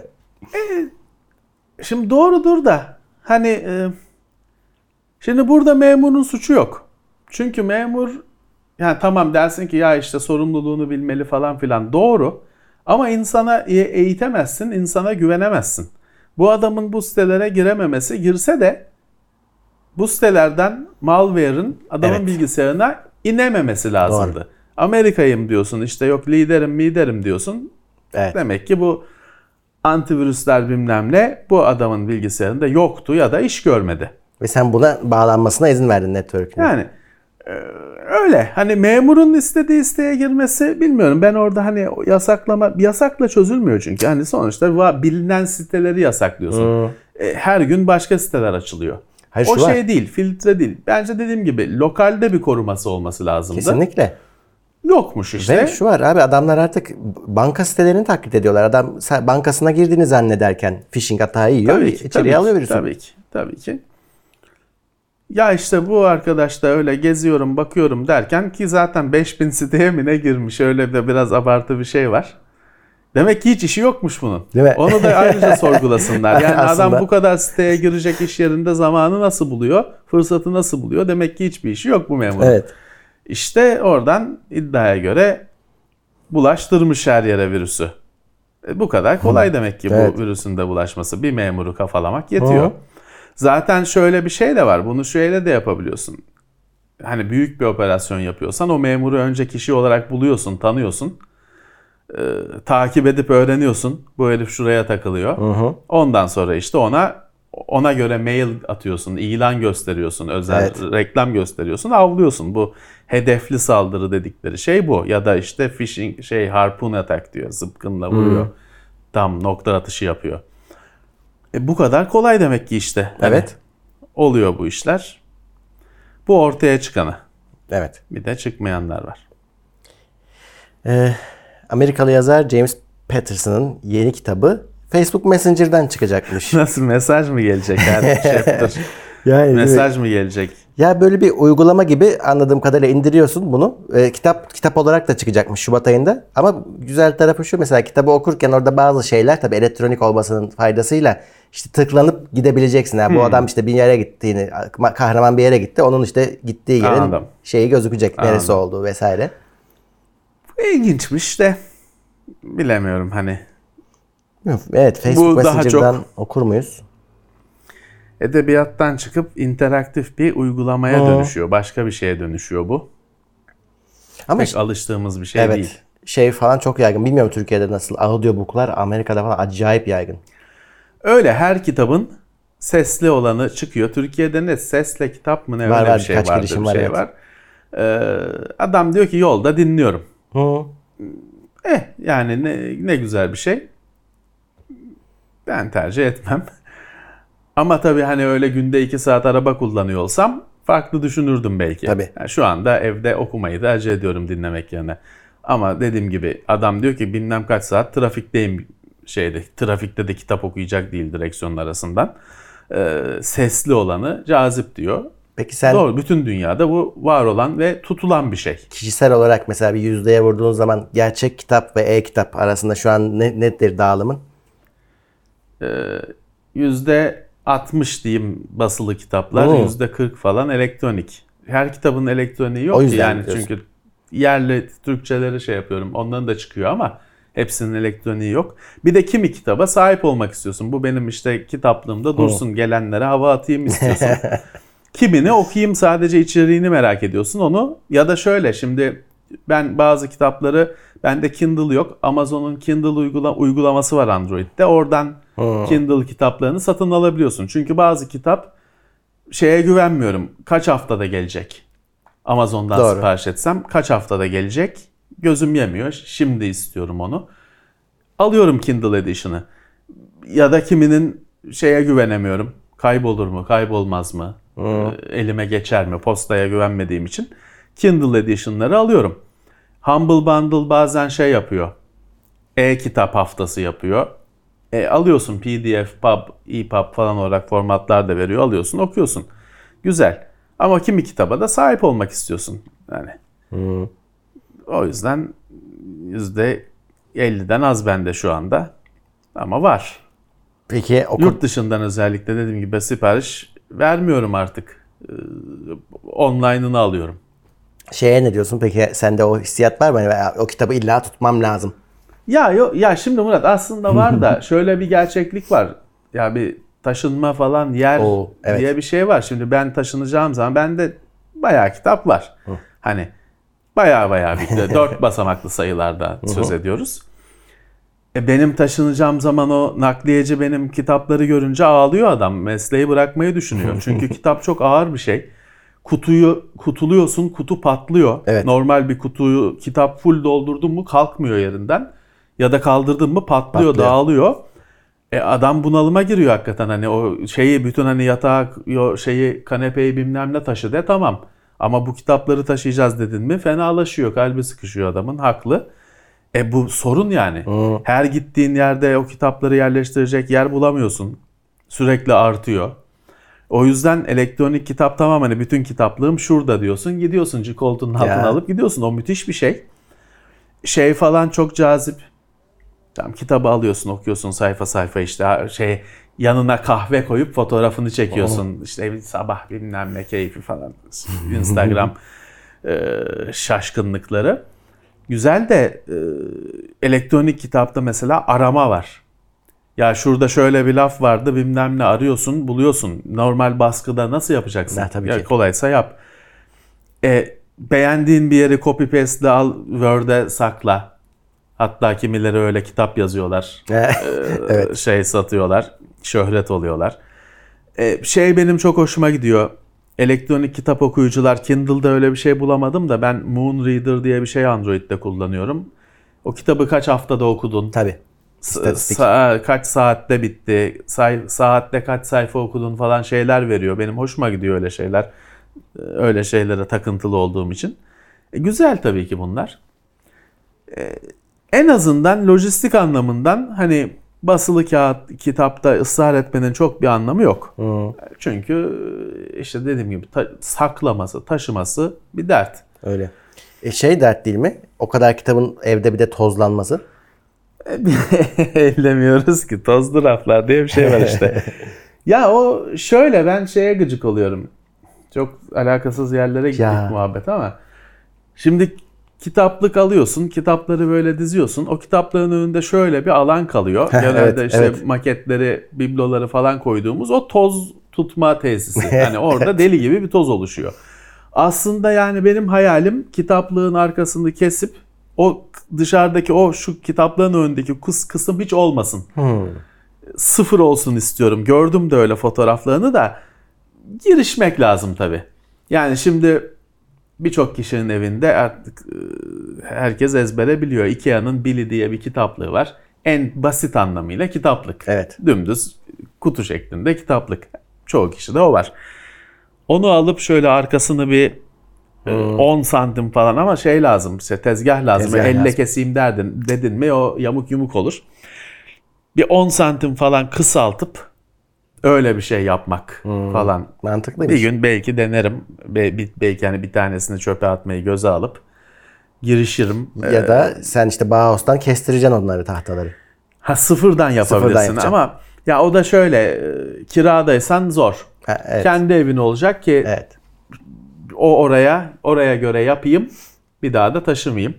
Şimdi doğrudur da hani şimdi burada memurun suçu yok. Çünkü memur yani tamam dersin ki ya işte sorumluluğunu bilmeli falan filan, doğru. Ama insana eğitemezsin, insana güvenemezsin. Bu adamın bu sitelere girememesi, girse de bu sitelerden malware'ın adamın bilgisayarına inememesi lazımdı. Doğru. Amerika'yım diyorsun, işte yok liderim diyorsun. Evet. Demek ki bu antivirüsler bilmem ne bu adamın bilgisayarında yoktu ya da iş görmedi. Ve sen buna bağlanmasına izin verdin network'üne. Yani öyle hani memurun istediği siteye girmesi, bilmiyorum ben orada hani yasakla çözülmüyor çünkü hani sonuçta bilinen siteleri yasaklıyorsun. Her gün başka siteler açılıyor. Hayır, o şey değil, filtre değil. Bence dediğim gibi lokalde bir koruması olması lazımdı. Kesinlikle. Yokmuş işte. Ve şu var abi, adamlar artık banka sitelerini taklit ediyorlar. Adam bankasına girdiğini zannederken phishing hatağı yiyor, içeriye alıyor virüsü. Tabii ki. Ya işte bu arkadaş da öyle geziyorum bakıyorum derken ki zaten 5000 siteye mi ne girmiş, öyle de biraz abartı bir şey var. Demek ki hiç işi yokmuş bunun. Değil mi? Onu da ayrıca sorgulasınlar. Yani Aslında. adam bu kadar siteye girecek iş yerinde zamanı nasıl buluyor, fırsatı nasıl buluyor? Demek ki hiçbir işi yok bu memurun. Evet. İşte oradan iddiaya göre bulaştırmış her yere virüsü. Bu kadar kolay demek ki Evet. bu virüsün de bulaşması. Bir memuru kafalamak yetiyor. Hı. Zaten şöyle bir şey de var. Bunu şöyle de yapabiliyorsun. Hani büyük bir operasyon yapıyorsan o memuru önce kişi olarak buluyorsun, tanıyorsun. Takip edip öğreniyorsun. Bu herif şuraya takılıyor. Ondan sonra işte ona göre mail atıyorsun, ilan gösteriyorsun, özel Evet. reklam gösteriyorsun, avlıyorsun. Bu hedefli saldırı dedikleri şey bu. Ya da işte phishing harpoon attack diyor. Zıpkınla vuruyor. Tam nokta atışı yapıyor. Bu kadar kolay demek ki işte. Hani Evet. oluyor bu işler. Bu ortaya çıkanı. Evet. Bir de çıkmayanlar var. Amerikalı yazar James Patterson'ın yeni kitabı Facebook Messenger'dan çıkacakmış. Nasıl mesaj mı gelecek her chapter? Yani Mesaj mı gelecek? ya böyle bir uygulama gibi anladığım kadarıyla indiriyorsun bunu. Kitap olarak da çıkacakmış Şubat ayında. Ama güzel tarafı şu, mesela kitabı okurken orada bazı şeyler tabii elektronik olmasının faydasıyla işte tıklanıp gidebileceksin. Yani bu adam işte bir yere gittiğini, kahraman bir yere gitti. Onun işte gittiği yerin Anladım. şeyi gözükecek. Neresi olduğu vesaire. İlginçmiş de bilemiyorum hani. Evet, Facebook Bu daha Messenger'dan çok okur muyuz? Edebiyattan çıkıp interaktif bir uygulamaya dönüşüyor. Başka bir şeye dönüşüyor bu. Ama Pek işte, alıştığımız bir şey evet, değil. şey falan çok yaygın. Bilmiyorum Türkiye'de nasıl. Audiobook'lar Amerika'da falan acayip yaygın. Öyle her kitabın sesli olanı çıkıyor. Türkiye'de ne sesle kitap mı ne Var, öyle var, bir şey birkaç vardı, girişim bir var, şey evet. var. Adam diyor ki yolda dinliyorum. Hı. Yani ne güzel bir şey. Ben tercih etmem. Ama tabii hani öyle günde 2 saat araba kullanıyor olsam farklı düşünürdüm belki. Tabii. Yani şu anda evde okumayı tercih ediyorum dinlemek yerine. Ama dediğim gibi adam diyor ki bilmem kaç saat trafikteyim trafikte de kitap okuyacak değil direksiyonun arasından. Sesli olanı cazip diyor. Peki sen Doğru, bütün dünyada bu var olan ve tutulan bir şey. kişisel olarak mesela bir yüzdeye vurduğun zaman gerçek kitap ve e-kitap arasında şu an nedir dağılımın? %60 diyeyim basılı kitaplar, Oo. %40 falan elektronik. Her kitabın elektroniği yok O ki yüzden yani diyorsun. çünkü yerli Türkçeleri şey yapıyorum. Onların da çıkıyor ama hepsinin elektroniği yok. Bir de kimi kitaba sahip olmak istiyorsun. Bu benim işte kitaplığımda dursun, gelenlere hava atayım istiyorsun. Kimini okuyayım, sadece içeriğini merak ediyorsun onu. Ya da şöyle, şimdi ben bazı kitapları, bende Kindle yok. Amazon'un Kindle uygulaması var Android'de. Oradan Kindle kitaplarını satın alabiliyorsun. Çünkü bazı kitap şeye güvenmiyorum. Kaç haftada gelecek? Amazon'dan Doğru. sipariş etsem kaç haftada gelecek? Gözüm yemiyor. Şimdi istiyorum onu. Alıyorum Kindle Edition'ı. Ya da kiminin şeye güvenemiyorum. Kaybolur mu, kaybolmaz mı? Elime geçer mi? Postaya güvenmediğim için Kindle Edition'ları alıyorum. Humble Bundle bazen şey yapıyor. E-kitap haftası yapıyor. Alıyorsun PDF, PUB, EPUB falan olarak formatlar da veriyor. Alıyorsun, okuyorsun. Güzel. Ama kimi kitaba da sahip olmak istiyorsun. Yani. O yüzden %50'den az bende şu anda. Ama var. Peki Yurt dışından özellikle dediğim gibi sipariş vermiyorum artık. Online'ını alıyorum. şeye ne diyorsun? Peki sende o hissiyat var mı? Yani o kitabı illa tutmam lazım. Ya şimdi Murat aslında var da şöyle bir gerçeklik var. Ya bir taşınma falan yer Evet. diye bir şey var. Şimdi ben taşınacağım zaman bende bayağı kitap var. Hani bayağı bir 4 basamaklı sayılarda söz ediyoruz. Benim taşınacağım zaman o nakliyeci benim kitapları görünce ağlıyor adam. Mesleği bırakmayı düşünüyor. Çünkü kitap çok ağır bir şey. Kutuluyorsun, kutu patlıyor. Evet. Normal bir kutuyu kitap full doldurdun mu kalkmıyor yerinden. Ya da kaldırdın mı patlıyor, dağılıyor. Adam bunalıma giriyor hakikaten, hani o şeyi bütün hani yatağı, kanepeyi bilmem ne taşı de tamam. Ama bu kitapları taşıyacağız dedin mi fenalaşıyor, kalbi sıkışıyor adamın, haklı. Bu sorun yani. Her gittiğin yerde o kitapları yerleştirecek yer bulamıyorsun. Sürekli artıyor. O yüzden elektronik kitap tamam, hani bütün kitaplığım şurada diyorsun. Gidiyorsun koltuğunun altına alıp gidiyorsun. O müthiş bir şey. Şey falan çok cazip. Tamam, kitabı alıyorsun, okuyorsun sayfa sayfa, işte yanına kahve koyup fotoğrafını çekiyorsun. İşte sabah bilmem ne keyfi falan. Instagram şaşkınlıkları. Güzel de elektronik kitapta mesela arama var. Ya şurada şöyle bir laf vardı bilmem ne arıyorsun buluyorsun. Normal baskıda nasıl yapacaksın? Ya, tabii ya, ki. kolaysa yap. Beğendiğin bir yeri copy paste'le al Word'e sakla. Hatta kimileri öyle kitap yazıyorlar. Evet. Şey satıyorlar. Şöhret oluyorlar. Benim çok hoşuma gidiyor. Elektronik kitap okuyucular, Kindle'da öyle bir şey bulamadım da ben Moon Reader diye bir şey Android'de kullanıyorum. O kitabı kaç haftada okudun? Tabii. İstatistik. Kaç saatte bitti? Saatte kaç sayfa okudun falan şeyler veriyor. Benim hoşuma gidiyor öyle şeyler. Öyle şeylere takıntılı olduğum için. Güzel tabii ki bunlar. En azından lojistik anlamından hani basılı kağıt kitapta ısrar etmenin çok bir anlamı yok. Çünkü işte dediğim gibi saklaması, taşıması bir dert. Öyle. Dert değil mi? O kadar kitabın evde bir de tozlanması. Ellemiyoruz ki tozlu raflar diye bir şey var işte. Ya o şöyle ben şeye gıcık oluyorum. Çok alakasız yerlere gittik muhabbet ama. Şimdi kitaplık alıyorsun, kitapları böyle diziyorsun. O kitapların önünde şöyle bir alan kalıyor. Genelde maketleri, bibloları falan koyduğumuz o toz tutma tesisi. Yani orada deli gibi bir toz oluşuyor. Aslında yani benim hayalim kitaplığın arkasını kesip o dışarıdaki şu kitaplığın önündeki kısım hiç olmasın. Sıfır olsun istiyorum. Gördüm de öyle fotoğraflarını da girişmek lazım tabii. Yani şimdi birçok kişinin evinde artık herkes ezbere biliyor. Ikea'nın Billy diye bir kitaplığı var. En basit anlamıyla kitaplık. Evet. Dümdüz kutu şeklinde kitaplık. Çoğu kişide o var. Onu alıp şöyle arkasını bir 10 santim falan ama lazım işte tezgah lazım. Elle keseyim dedin mi o yamuk yumuk olur. Bir 10 santim falan kısaltıp öyle bir şey yapmak falan. Mantıklıymış. Bir gün belki denerim. Belki hani bir tanesini çöpe atmayı göze alıp girişirim. Ya da sen işte Bauhaus'tan kestireceksin onları tahtaları. Sıfırdan yapabilirsin ama ya o da şöyle kiradaysan zor. Evet. Kendi evin olacak ki o oraya göre yapayım. Bir daha da taşımayayım.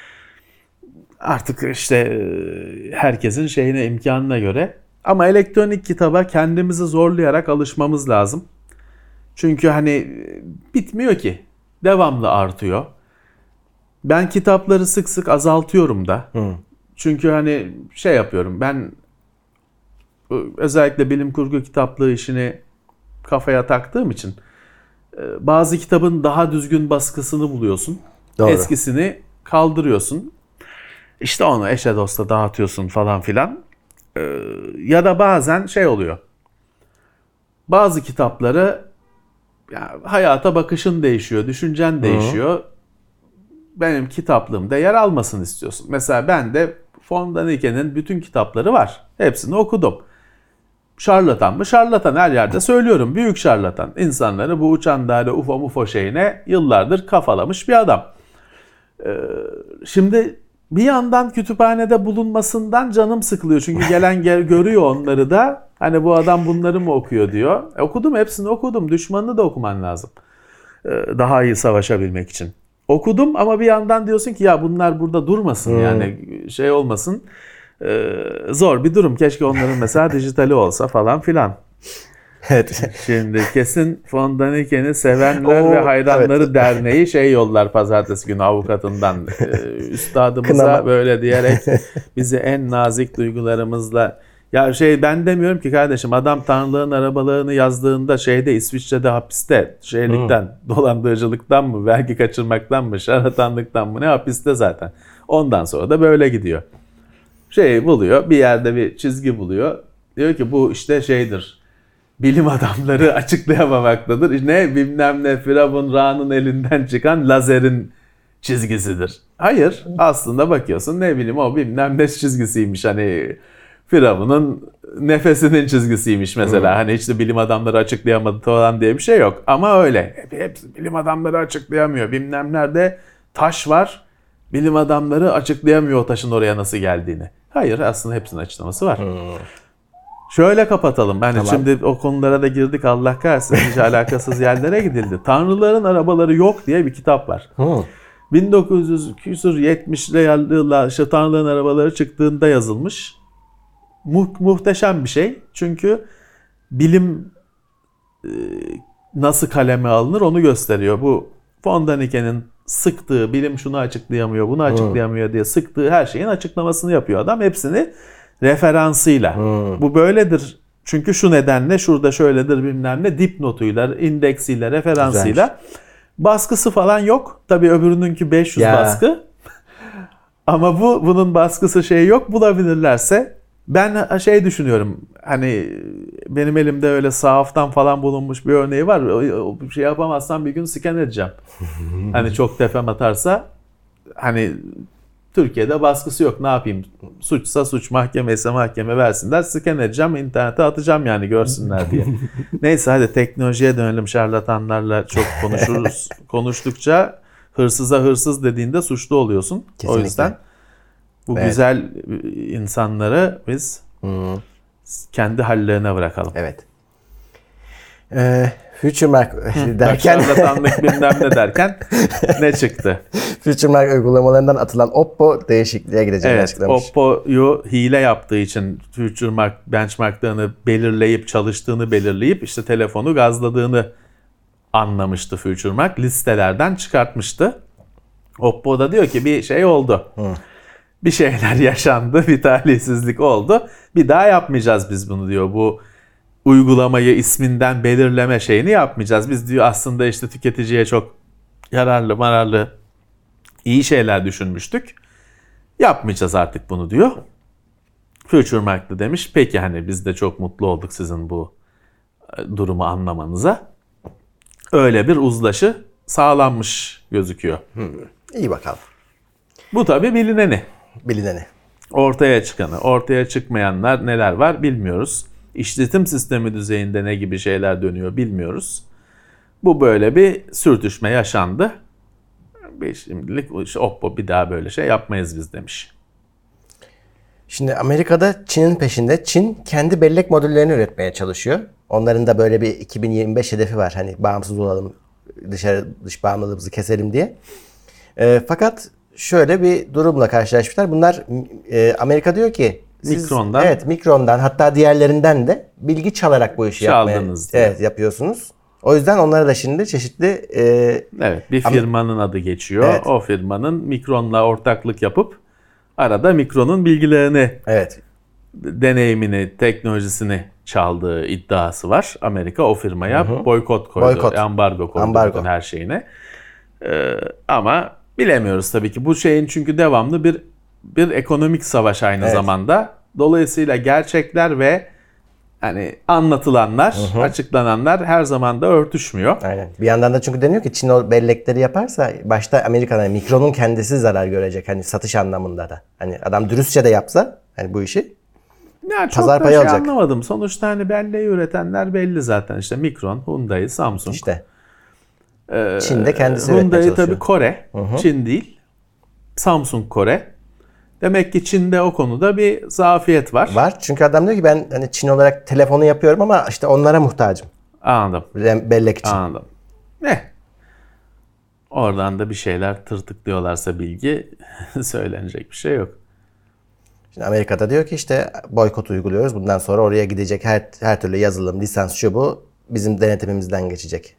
Artık işte herkesin imkanına göre. Ama elektronik kitaba kendimizi zorlayarak alışmamız lazım. Çünkü hani bitmiyor ki. Devamlı artıyor. Ben kitapları sık sık azaltıyorum da. Çünkü hani yapıyorum. Ben özellikle bilim kurgu kitaplığı işini kafaya taktığım için bazı kitabın daha düzgün baskısını buluyorsun. Doğru. Eskisini kaldırıyorsun. İşte onu eşe dosta dağıtıyorsun falan filan. Ya da bazen oluyor. Bazı kitapları hayata bakışın değişiyor, düşüncen değişiyor. Benim kitaplığımda yer almasını istiyorsun. Mesela ben de von Daniken'in bütün kitapları var. Hepsini okudum. Şarlatan mı? Şarlatan, her yerde söylüyorum. Büyük şarlatan. İnsanları bu uçan daire UFO mufo şeyine yıllardır kafalamış bir adam. Şimdi bir yandan kütüphanede bulunmasından canım sıkılıyor. Çünkü gelen görüyor onları da. Hani bu adam bunları mı okuyor diyor. Okudum, hepsini okudum. Düşmanını da okuman lazım. Daha iyi savaşabilmek için. Okudum ama bir yandan diyorsun ki ya bunlar burada durmasın. Yani olmasın. Zor bir durum. Keşke onların mesela dijitali olsa falan filan. Evet. Şimdi kesin von Daniken'i sevenler ve hayranları derneği yollar pazartesi günü avukatından. Üstadımıza Kınama. böyle diyerek bizi en nazik duygularımızla ben demiyorum ki kardeşim, adam tanrılığın arabalarını yazdığında İsviçre'de hapiste dolandırıcılıktan mı, vergi kaçırmaktan mı, şarlatanlıktan mı ne, hapiste zaten. Ondan sonra da böyle gidiyor. Buluyor, bir yerde bir çizgi buluyor. Diyor ki bu bilim adamları açıklayamamaktadır. Ne bilmem ne Firavun Ra'nın elinden çıkan lazerin çizgisidir. Hayır, aslında bakıyorsun ne bileyim o bilmem ne çizgisiymiş. Hani Firavun'un nefesinin çizgisiymiş mesela. Hani hiç de bilim adamları açıklayamadı falan diye bir şey yok. Ama öyle. Hepsi bilim adamları açıklayamıyor. Bilmem nerede taş var. Bilim adamları açıklayamıyor o taşın oraya nasıl geldiğini. Hayır, aslında hepsinin açıklaması var. Şöyle kapatalım. Hani Tamam. şimdi o konulara da girdik, Allah kahretsin. Hiç alakasız yerlere gidildi. Tanrıların Arabaları Yok diye bir kitap var. 1970'li yıllar işte Tanrıların Arabaları çıktığında yazılmış. Muhteşem bir şey. Çünkü bilim nasıl kaleme alınır onu gösteriyor. Bu von Daniken'in sıktığı, bilim şunu açıklayamıyor, bunu açıklayamıyor diye sıktığı her şeyin açıklamasını yapıyor adam. Hepsini referansıyla. Bu böyledir. Çünkü şu nedenle şurada şöyledir bilmem ne, dipnotuyla, indeksiyle, referansıyla. Güzelmiş. Baskısı falan yok. Tabii öbürününki 500 Ya. baskı. Ama bunun baskısı şey yok. Bulabilirlerse ben şey düşünüyorum. Hani benim elimde öyle sahaftan falan bulunmuş bir örneği var. O bir şey yapamazsam bir gün scan edeceğim. Hani çok tepem atarsa, hani Türkiye'de baskısı yok, ne yapayım? Suçsa suç, mahkeme ise mahkeme, versinler, scan edeceğim, internete atacağım yani görsünler diye. Neyse hadi teknolojiye dönelim, şarlatanlarla çok konuşuruz. Konuştukça hırsıza hırsız dediğinde suçlu oluyorsun. Kesinlikle. O yüzden bu Evet. güzel insanları biz kendi hallerine bırakalım. Evet. FutureMark derken Şarlatanlık bilmem ne derken ne çıktı? FutureMark uygulamalarından atılan Oppo değişikliğe gideceğini Evet, açıklamış. Oppo'yu hile yaptığı için FutureMark benchmarklarını belirleyip, çalıştığını belirleyip işte telefonu gazladığını anlamıştı FutureMark. Listelerden çıkartmıştı. Oppo da diyor ki bir şey oldu. Bir şeyler yaşandı, bir talihsizlik oldu. Bir daha yapmayacağız biz bunu diyor. Bu uygulamayı isminden belirleme şeyini yapmayacağız. Biz diyor aslında işte tüketiciye çok yararlı, iyi şeyler düşünmüştük. Yapmayacağız artık bunu diyor. FutureMark da demiş peki, hani biz de çok mutlu olduk sizin bu durumu anlamanıza. Öyle bir uzlaşı sağlanmış gözüküyor. İyi bakalım. Bu tabii bilineni. Bilineni. Ortaya çıkanı, ortaya çıkmayanlar neler var bilmiyoruz. İşletim sistemi düzeyinde ne gibi şeyler dönüyor bilmiyoruz. Bu böyle bir sürtüşme yaşandı. Şimdilik işte Oppo bir daha böyle şey yapmayız biz demiş. Şimdi Amerika'da Çin'in peşinde. Çin kendi bellek modüllerini üretmeye çalışıyor. Onların da böyle bir 2025 hedefi var. Hani bağımsız olalım, dış bağımlılığımızı keselim diye. Fakat şöyle bir durumla karşılaşmışlar. Bunlar Amerika diyor ki siz, Mikron'dan. Evet, Mikron'dan, hatta diğerlerinden de bilgi çalarak bu işi Çaldınız diye. yapıyorsunuz. O yüzden onlara da şimdi çeşitli Evet, bir firmanın adı geçiyor. Evet. O firmanın Mikron'la ortaklık yapıp arada Mikron'un bilgilerini, deneyimini, teknolojisini çaldığı iddiası var. Amerika o firmaya boykot koydu, ambargo koydu bütün her şeyine. Ama bilemiyoruz tabii ki. Bu şeyin çünkü devamlı bir ekonomik savaş aynı zamanda. Dolayısıyla gerçekler ve hani anlatılanlar, açıklananlar her zaman da örtüşmüyor. Aynen. Bir yandan da çünkü deniyor ki Çin o bellekleri yaparsa başta Amerika'dan, Mikron'un kendisi zarar görecek. Hani satış anlamında da. Hani adam dürüstçe de yapsa hani bu işi Ya çok pazar da payı şey alacak. anlamadım. Sonuçta hani belleği üretenler belli zaten. İşte Mikron, Hyundai, Samsung. İşte. Çin de kendisi üretmeye Hyundai çalışıyor. tabii Kore, Çin değil. Samsung Kore. Demek ki Çin'de o konuda bir zafiyet var. Var. Çünkü adam diyor ki ben hani Çin olarak telefonu yapıyorum ama işte onlara muhtacım. Anladım. Bellek için. Anladım. Oradan da bir şeyler tırtıklıyorlarsa bilgi söylenecek bir şey yok. Şimdi Amerika'da diyor ki işte boykot uyguluyoruz. Bundan sonra oraya gidecek her türlü yazılım, lisans, şu bu bizim denetimimizden geçecek.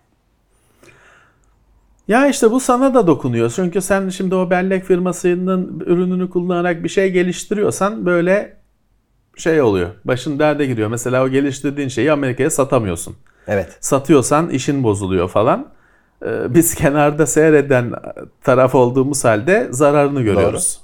Ya işte bu sana da dokunuyor. Çünkü sen şimdi o bellek firmasının ürününü kullanarak bir şey geliştiriyorsan böyle şey oluyor. Başın derde giriyor. Mesela o geliştirdiğin şeyi Amerika'ya satamıyorsun. Evet. Satıyorsan işin bozuluyor falan. Biz kenarda seyreden taraf olduğumuz halde zararını görüyoruz.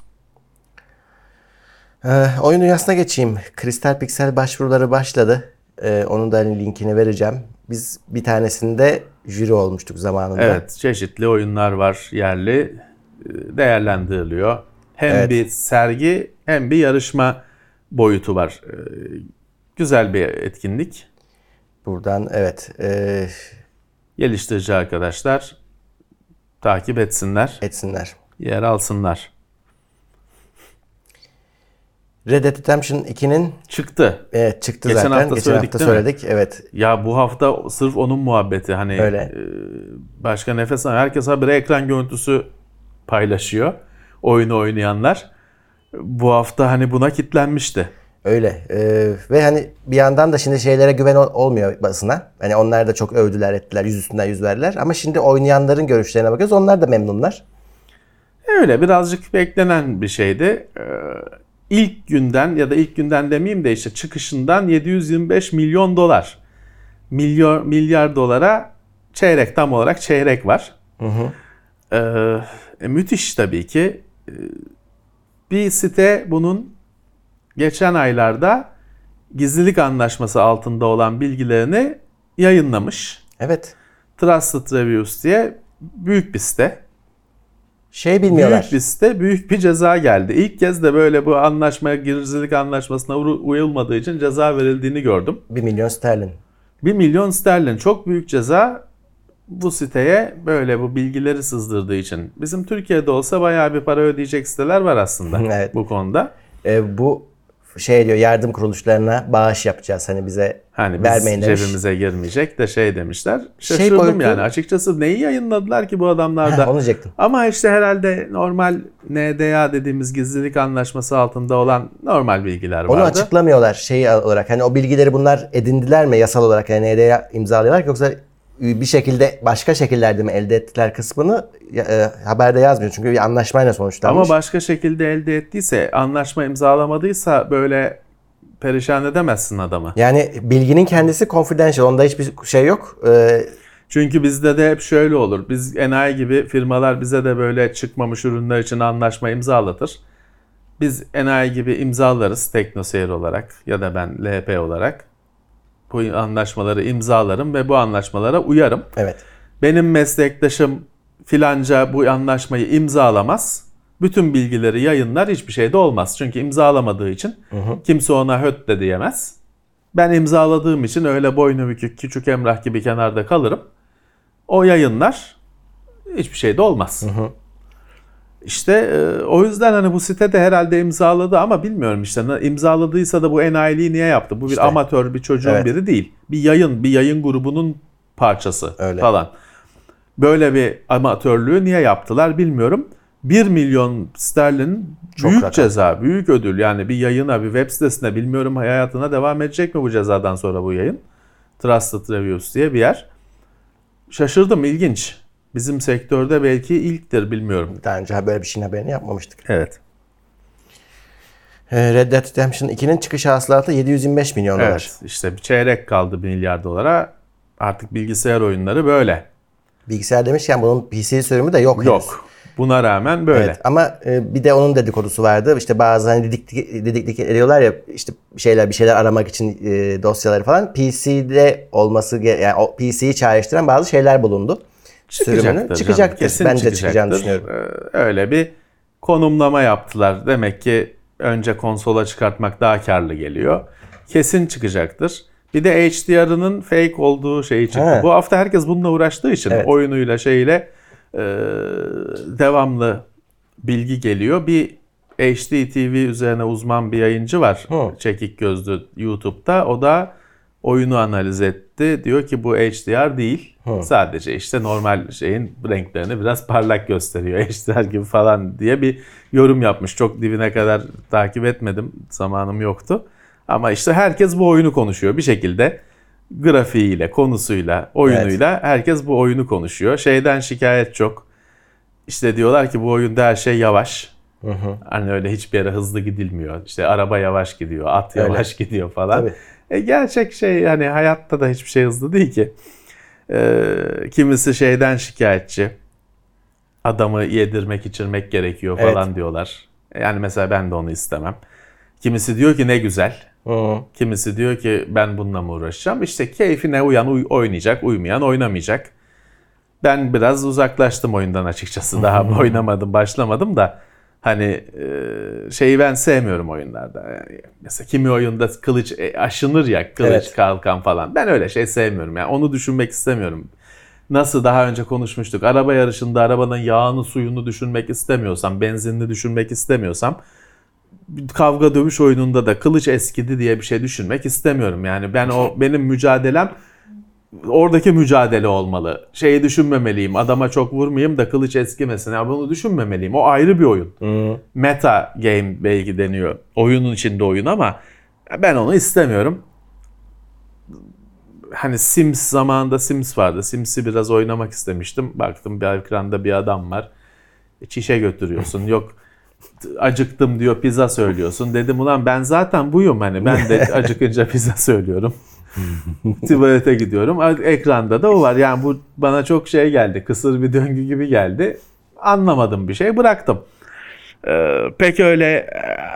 Oyun dünyasına geçeyim. Crystal Pixel başvuruları başladı. Onun da linkini vereceğim. Biz bir tanesinde jüri olmuştuk zamanında. Evet, çeşitli oyunlar var yerli, değerlendiriliyor. Hem bir sergi hem bir yarışma boyutu var. Güzel bir etkinlik. Buradan Geliştirici arkadaşlar takip etsinler, etsinler. yer alsınlar. Red Dead Redemption 2'nin Çıktı. çıktı Geçen zaten. hafta Geçen söyledik, hafta değil mi? söyledik. Evet. Ya bu hafta sırf onun muhabbeti hani Öyle. başka nefes al. Herkes habire ekran görüntüsü paylaşıyor. Oyunu oynayanlar. Bu hafta hani buna kitlenmişti. Öyle. Ve hani bir yandan da şimdi şeylere güven olmuyor basına. Hani onlar da çok övdüler ettiler. Yüz üstünden yüz verdiler. Ama şimdi oynayanların görüşlerine bakıyoruz. Onlar da memnunlar. Öyle birazcık beklenen bir şeydi. İlk günden ya da ilk günden demeyeyim de işte çıkışından 725 milyon dolar. Milyar dolara çeyrek, tam olarak çeyrek var. Müthiş tabii ki. Bir site bunun geçen aylarda gizlilik anlaşması altında olan bilgilerini yayınlamış. Evet. Trusted Reviews diye büyük bir site. Bilmiyorlar. Büyük bir site, büyük bir ceza geldi. İlk kez de böyle bu anlaşmaya, gizlilik anlaşmasına uyulmadığı için ceza verildiğini gördüm. 1 milyon sterlin. 1 milyon sterlin, çok büyük ceza bu siteye böyle bu bilgileri sızdırdığı için. Bizim Türkiye'de olsa bayağı bir para ödeyecek siteler var aslında Evet. bu konuda. Bu diyor, yardım kuruluşlarına bağış yapacağız. Hani bize Hani biz vermeyin demiş. cebimize girmeyecek de demişler. Şaşırdım boyutu- yani. Açıkçası neyi yayınladılar ki bu adamlar da? Onu diyecektim. Ama işte herhalde normal NDA dediğimiz gizlilik anlaşması altında olan normal bilgiler vardı. Onu açıklamıyorlar olarak. Hani o bilgileri bunlar edindiler mi yasal olarak? Yani nereye imzalıyorlar ki, yoksa bir şekilde başka şekillerde mi elde ettiler kısmını haberde yazmıyor. Çünkü bir anlaşmayla sonuçlanmış. Ama başka şekilde elde ettiyse, anlaşma imzalamadıysa böyle perişan edemezsin adamı. Yani bilginin kendisi confidential. Onda hiçbir şey yok. Çünkü bizde de hep şöyle olur. Biz enayi gibi firmalar bize de böyle çıkmamış ürünler için anlaşma imzalatır. Biz enayi gibi imzalarız TeknoSeyir olarak ya da ben LP olarak. Bu anlaşmaları imzalarım ve bu anlaşmalara uyarım. Evet. Benim meslektaşım filanca bu anlaşmayı imzalamaz. Bütün bilgileri yayınlar, hiçbir şey de olmaz. Çünkü imzalamadığı için kimse ona höt de diyemez. Ben imzaladığım için öyle boynu bükük küçük Emrah gibi kenarda kalırım. O yayınlar, hiçbir şey de olmaz. İşte o yüzden hani bu site de herhalde imzaladı ama bilmiyorum işte imzaladıysa da bu enayiliği niye yaptı? Bu bir İşte. amatör bir çocuğun Evet. biri değil. Bir yayın grubunun parçası Öyle. falan. Böyle bir amatörlüğü niye yaptılar bilmiyorum. 1 milyon sterlin Çok büyük rakam. ceza, büyük ödül. Yani bir yayına, bir web sitesine, bilmiyorum hayatına devam edecek mi bu cezadan sonra bu yayın? Trusted Reviews diye bir yer. Şaşırdım, ilginç. Bizim sektörde belki ilktir, bilmiyorum. Daha önce böyle bir şeyin haberini yapmamıştık. Evet. Red Dead Redemption 2'nin çıkış hasılatı 725 milyon dolar. Evet, işte bir çeyrek kaldı 1 milyar dolara. Artık bilgisayar oyunları böyle. Bilgisayar demişken bunun PC sürümü de yok henüz. Yok. Buna rağmen böyle. Evet, ama bir de onun dedikodusu vardı. İşte bazı hani didiklik ediyorlar ya, işte bir şeyler aramak için dosyaları falan. PC'de olması yani o PC'yi çağrıştıran bazı şeyler bulundu. Sürümünü çıkacaktır. Kesin Bence çıkacağını düşünüyorum. Öyle bir konumlama yaptılar. Demek ki önce konsola çıkartmak daha karlı geliyor. Kesin çıkacaktır. Bir de HDR'ının fake olduğu şeyi çıktı. He. Bu hafta herkes bununla uğraştığı için Evet. oyunuyla şeyle devamlı bilgi geliyor. Bir HD TV üzerine uzman bir yayıncı var. Çekik gözlü YouTube'da. O da oyunu analiz etti. Diyor ki bu HDR değil. Sadece işte normal şeyin renklerini biraz parlak gösteriyor. HDR gibi falan diye bir yorum yapmış. Çok dibine kadar takip etmedim. Zamanım yoktu. Ama işte herkes bu oyunu konuşuyor bir şekilde. Grafiğiyle, konusuyla, oyunuyla herkes bu oyunu konuşuyor. Şeyden şikayet çok. İşte diyorlar ki bu oyunda her şey yavaş. Hani öyle hiçbir yere hızlı gidilmiyor. İşte araba yavaş gidiyor, at yavaş gidiyor falan. Gerçek şey, hani hayatta da hiçbir şey hızlı değil ki. Kimisi şeyden şikayetçi. Adamı yedirmek, içirmek gerekiyor falan diyorlar. Yani mesela ben de onu istemem. Kimisi diyor ki ne güzel. Kimisi diyor ki ben bununla mı uğraşacağım? İşte keyfine uyan oynayacak, uymayan oynamayacak. Ben biraz uzaklaştım oyundan açıkçası. Daha oynamadım, başlamadım da. Hani şeyi ben sevmiyorum oyunlarda. Yani mesela kimi oyunda kılıç aşınır ya, kılıç kalkan falan. Ben öyle şey sevmiyorum. Yani onu düşünmek istemiyorum. Nasıl daha önce konuşmuştuk. Araba yarışında arabanın yağını, suyunu düşünmek istemiyorsam, benzinini düşünmek istemiyorsam kavga dövüş oyununda da kılıç eskidi diye bir şey düşünmek istemiyorum. Yani benim mücadelem oradaki mücadele olmalı. Şeyi düşünmemeliyim. Adama çok vurmayayım da kılıç eskimesin. Ya bunu düşünmemeliyim. O ayrı bir oyun. Meta game belki deniyor. Oyunun içinde oyun ama ben onu istemiyorum. Hani Sims zamanında Sims vardı. Sims'i biraz oynamak istemiştim. Baktım bir ekranda bir adam var. Çişe götürüyorsun. Yok acıktım diyor, pizza söylüyorsun. Dedim ulan ben zaten buyum, hani ben de acıkınca pizza söylüyorum. Tuvalete gidiyorum. Ekranda da o var. Yani bu bana çok şey geldi. Kısır bir döngü gibi geldi. Anlamadım bir şey. Bıraktım. Pek öyle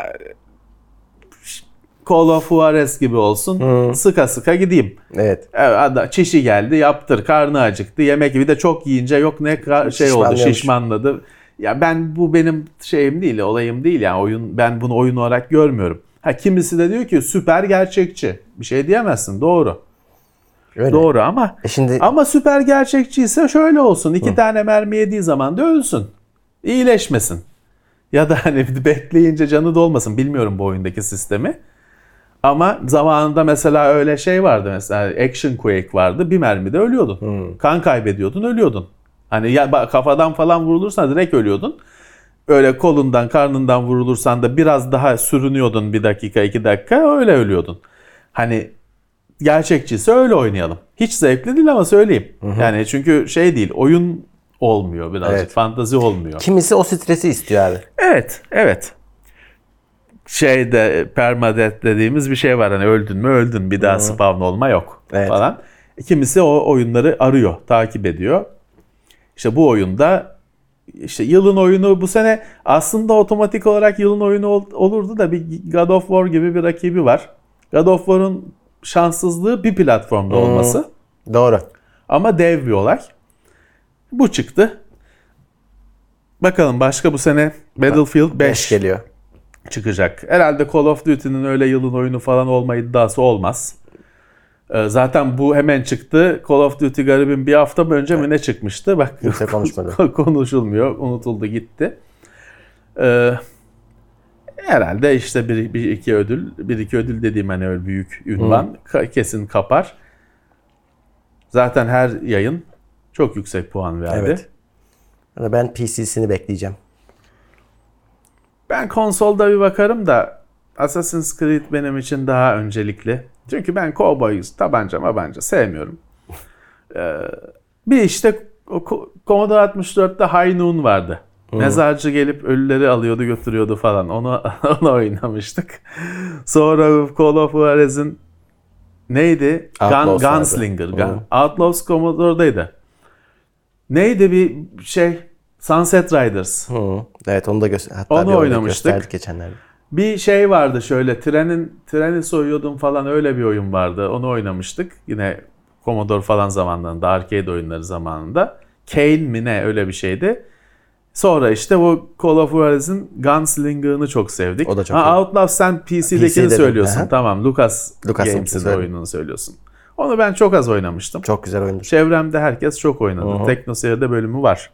Call of Juarez gibi olsun. Sıka sıka gideyim. Evet. Çişi geldi, yaptır. Karnı acıktı. Yemek gibi de çok yiyince yok ne şey oldu, şişmanladı. Ya bu benim şeyim değil, olayım değil yani ben bunu oyun olarak görmüyorum. Kimisi de diyor ki süper gerçekçi. Bir şey diyemezsin, doğru. Öyle. Doğru ama Şimdi... ama süper gerçekçi ise şöyle olsun. 2 tane mermi yediği zaman da ölsün. İyileşmesin. Ya da hani bekleyince canı dolmasın. Bilmiyorum bu oyundaki sistemi. Ama zamanında mesela öyle şey vardı, mesela Action Quake vardı. Bir mermide ölüyordun. Kan kaybediyordun, ölüyordun. Hani kafadan falan vurulursan direkt ölüyordun. Öyle kolundan, karnından vurulursan da biraz daha sürünüyordun 1 dakika, 2 dakika, öyle ölüyordun. Hani gerçekçiyse öyle oynayalım. Hiç zevkli değil ama söyleyeyim. Yani çünkü şey değil, oyun olmuyor birazcık, Evet. fantazi olmuyor. Kimisi o stresi istiyor abi. Evet. Şeyde permadeath dediğimiz bir şey var, hani öldün mü öldün, bir daha spawn olma yok falan. Kimisi o oyunları arıyor, takip ediyor. İşte bu oyunda işte yılın oyunu bu sene aslında otomatik olarak yılın oyunu olurdu da bir God of War gibi bir rakibi var. God of War'un şanssızlığı bir platformda olması. Doğru. Ama dev bir olay. Bu çıktı. Bakalım başka bu sene Battlefield 5 geliyor. çıkacak. Herhalde Call of Duty'nin öyle yılın oyunu falan olma iddiası olmaz. Zaten bu hemen çıktı. Call of Duty garibim bir hafta önce mi ne çıkmıştı? Bak Kimse konuşmadı. konuşulmuyor. Unutuldu gitti. Herhalde işte bir iki ödül dediğim hani öyle büyük ünvan kesin kapar. Zaten her yayın çok yüksek puan verdi. Evet. Ben PC'sini bekleyeceğim. Ben konsolda bir bakarım da Assassin's Creed benim için daha öncelikli. Çünkü ben cowboy tabanca sevmiyorum. Bir işte Commodore 64'te High Noon vardı. Mezarcı gelip ölüleri alıyordu götürüyordu falan. Onu oynamıştık. Sonra Call of Juarez'in neydi? Gunslinger. Outlaws Commodore'daydı. Neydi bir şey? Sunset Riders. Evet onu da onu oynamıştık. Geçenlerde. Bir şey vardı şöyle treni soyuyordum falan, öyle bir oyun vardı. Onu oynamıştık. Yine Commodore falan zamanlarında, arcade oyunları zamanında. Kane mi ne öyle bir şeydi. Sonra işte bu Call of Juarez'in Gunslinger'ını çok sevdik. O da çok iyi. Outlaw sen PC'dekini söylüyorsun. Aha. Tamam, Lucas Games'in oyununu söylüyorsun. Onu ben çok az oynamıştım. Çok güzel oyundur. Çevremde herkes çok oynadı. TeknoSeyir'de bölümü var.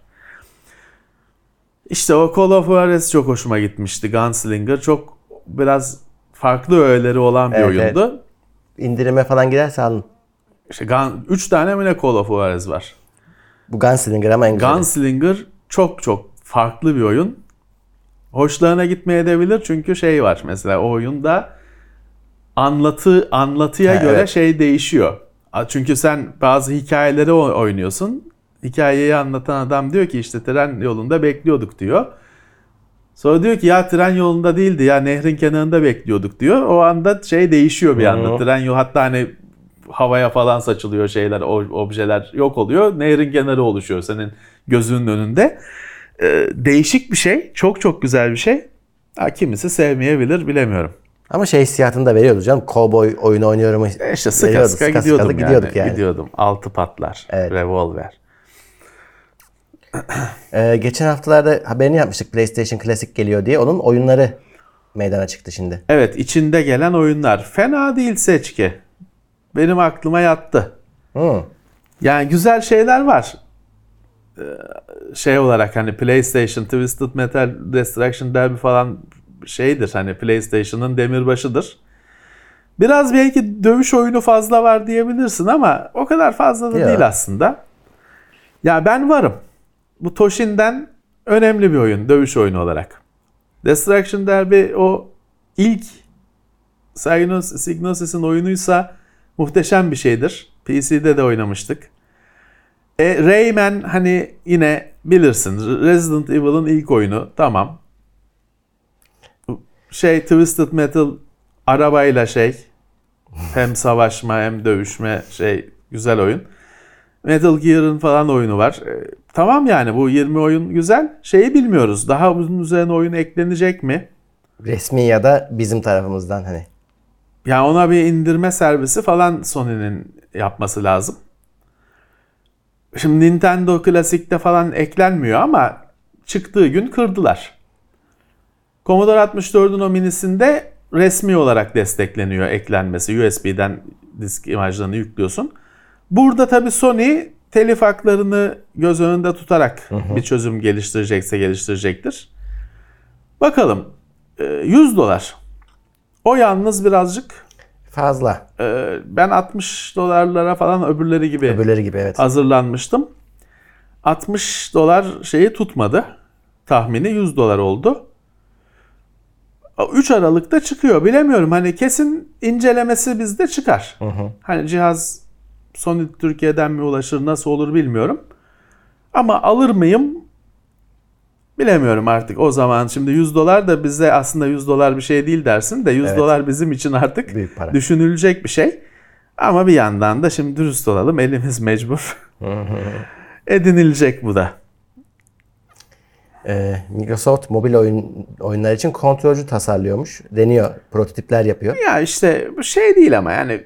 İşte o Call of Juarez çok hoşuma gitmişti. Gunslinger çok biraz farklı öğeleri olan bir oyundu. Evet. İndirime falan girerse alın. İşte 3 tane mi ne Call of Juarez var? Bu Gunslinger ama en güzeli. Gunslinger çok farklı bir oyun. Hoşlarına gitmeyebilir çünkü şey var mesela o oyunda anlatıya göre şey değişiyor. Çünkü sen bazı hikayeleri oynuyorsun. Hikayeyi anlatan adam diyor ki işte tren yolunda bekliyorduk diyor. Sonra diyor ki ya tren yolunda değildi ya nehrin kenarında bekliyorduk diyor. O anda şey değişiyor bir anda. Tren yolu hatta hani havaya falan saçılıyor şeyler, objeler yok oluyor. Nehrin kenarı oluşuyor senin gözünün önünde. Değişik bir şey. Çok güzel bir şey. kimisi sevmeyebilir, bilemiyorum. Ama şey hissiyatını da veriyordu canım. Cowboy oyunu oynuyorum. İşte sıka gidiyorduk yani. Gidiyordum. Altı patlar. Evet. Revolver. Geçen haftalarda haberini yapmıştık. PlayStation Classic geliyor diye. Onun oyunları meydana çıktı şimdi. Evet. içinde gelen oyunlar. Fena değil seçki. Benim aklıma yattı. Yani güzel şeyler var. Şey olarak hani PlayStation, Twisted Metal, Destruction Derby falan şeydir, hani PlayStation'ın demirbaşıdır. Biraz belki dövüş oyunu fazla var diyebilirsin ama o kadar fazla da değil aslında. Ya ben varım. Bu Toshin'den önemli bir oyun, dövüş oyunu olarak. Destruction Derby o ilk Psygnosis'in oyunuysa muhteşem bir şeydir. PC'de de oynamıştık. Rayman hani yine bilirsin. Resident Evil'ın ilk oyunu. Tamam. Twisted Metal arabayla hem savaşma hem dövüşme güzel oyun. Metal Gear'ın falan oyunu var. Tamam yani bu 20 oyun güzel. Bilmiyoruz. Daha bunun üzerine oyun eklenecek mi? Resmi ya da bizim tarafımızdan hani. Yani ona bir indirme servisi falan Sony'nin yapması lazım. Şimdi Nintendo Classic'te falan eklenmiyor ama çıktığı gün kırdılar. Commodore 64'ün o minisinde resmi olarak destekleniyor eklenmesi. USB'den disk imajlarını yüklüyorsun. Burada tabii Sony telif haklarını göz önünde tutarak bir çözüm geliştirecektir. Bakalım. $100. O yalnız birazcık fazla. Ben $60 falan öbürleri gibi evet. hazırlanmıştım. $60 tutmadı. Tahmini $100 oldu. 3 Aralık'ta çıkıyor. Bilemiyorum. Hani kesin incelemesi bizde çıkar. Hani cihaz Sony Türkiye'den mi ulaşır, nasıl olur bilmiyorum. Ama alır mıyım? Bilemiyorum artık o zaman. Şimdi $100 da bize aslında $100 bir şey değil dersin de $100 bizim için artık düşünülecek bir şey. Ama bir yandan da şimdi dürüst olalım. Elimiz mecbur. Edinilecek bu da. Microsoft mobil oyunlar için kontrolcü tasarlıyormuş. Deniyor. Prototipler yapıyor. Ya işte bu değil ama yani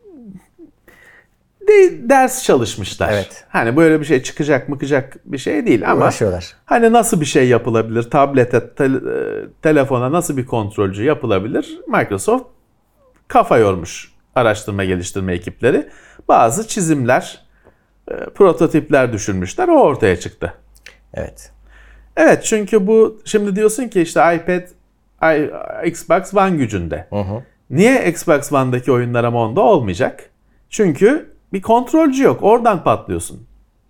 ders çalışmışlar. Evet. Hani böyle bir şey çıkacak bir şey değil ama hani nasıl bir şey yapılabilir? Tablete, telefona nasıl bir kontrolcü yapılabilir? Microsoft kafa yormuş araştırma geliştirme ekipleri. Bazı çizimler, prototipler düşünmüşler. O ortaya çıktı. Evet. Evet, çünkü bu şimdi diyorsun ki işte iPad, Xbox One gücünde. Niye Xbox One'daki oyunlar ama onda olmayacak? Çünkü bir kontrolcü yok. Oradan patlıyorsun.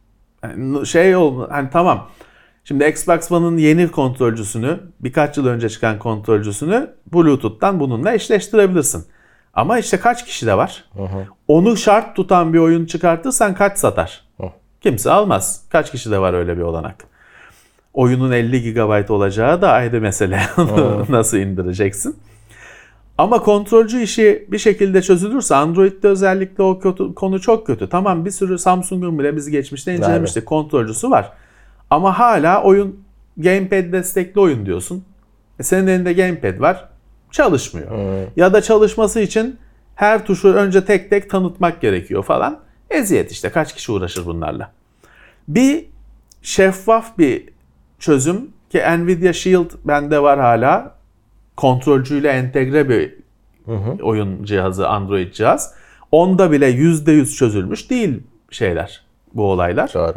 Hani tamam. Şimdi Xbox One'ın yeni kontrolcüsünü, birkaç yıl önce çıkan kontrolcüsünü Bluetooth'tan bununla eşleştirebilirsin. Ama işte kaç kişi de var? Onu şart tutan bir oyun çıkartırsan kaç satar? Kimse almaz. Kaç kişi de var öyle bir olanak? Oyunun 50 GB olacağı da ayrı mesele. Nasıl indireceksin? Ama kontrolcü işi bir şekilde çözülürse, Android'de özellikle o konu çok kötü. Tamam, bir sürü Samsung'un bile biz geçmişte incelemiştik. Kontrolcüsü var. Ama hala oyun gamepad destekli oyun diyorsun. Senin elinde gamepad var. Çalışmıyor. Ya da çalışması için her tuşu önce tek tek tanıtmak gerekiyor falan. Eziyet işte. Kaç kişi uğraşır bunlarla? Bir şeffaf bir çözüm ki Nvidia Shield bende var hala. Kontrolcüyle entegre bir oyun cihazı, Android cihaz. Onda bile %100 çözülmüş değil bu olaylar. Doğru.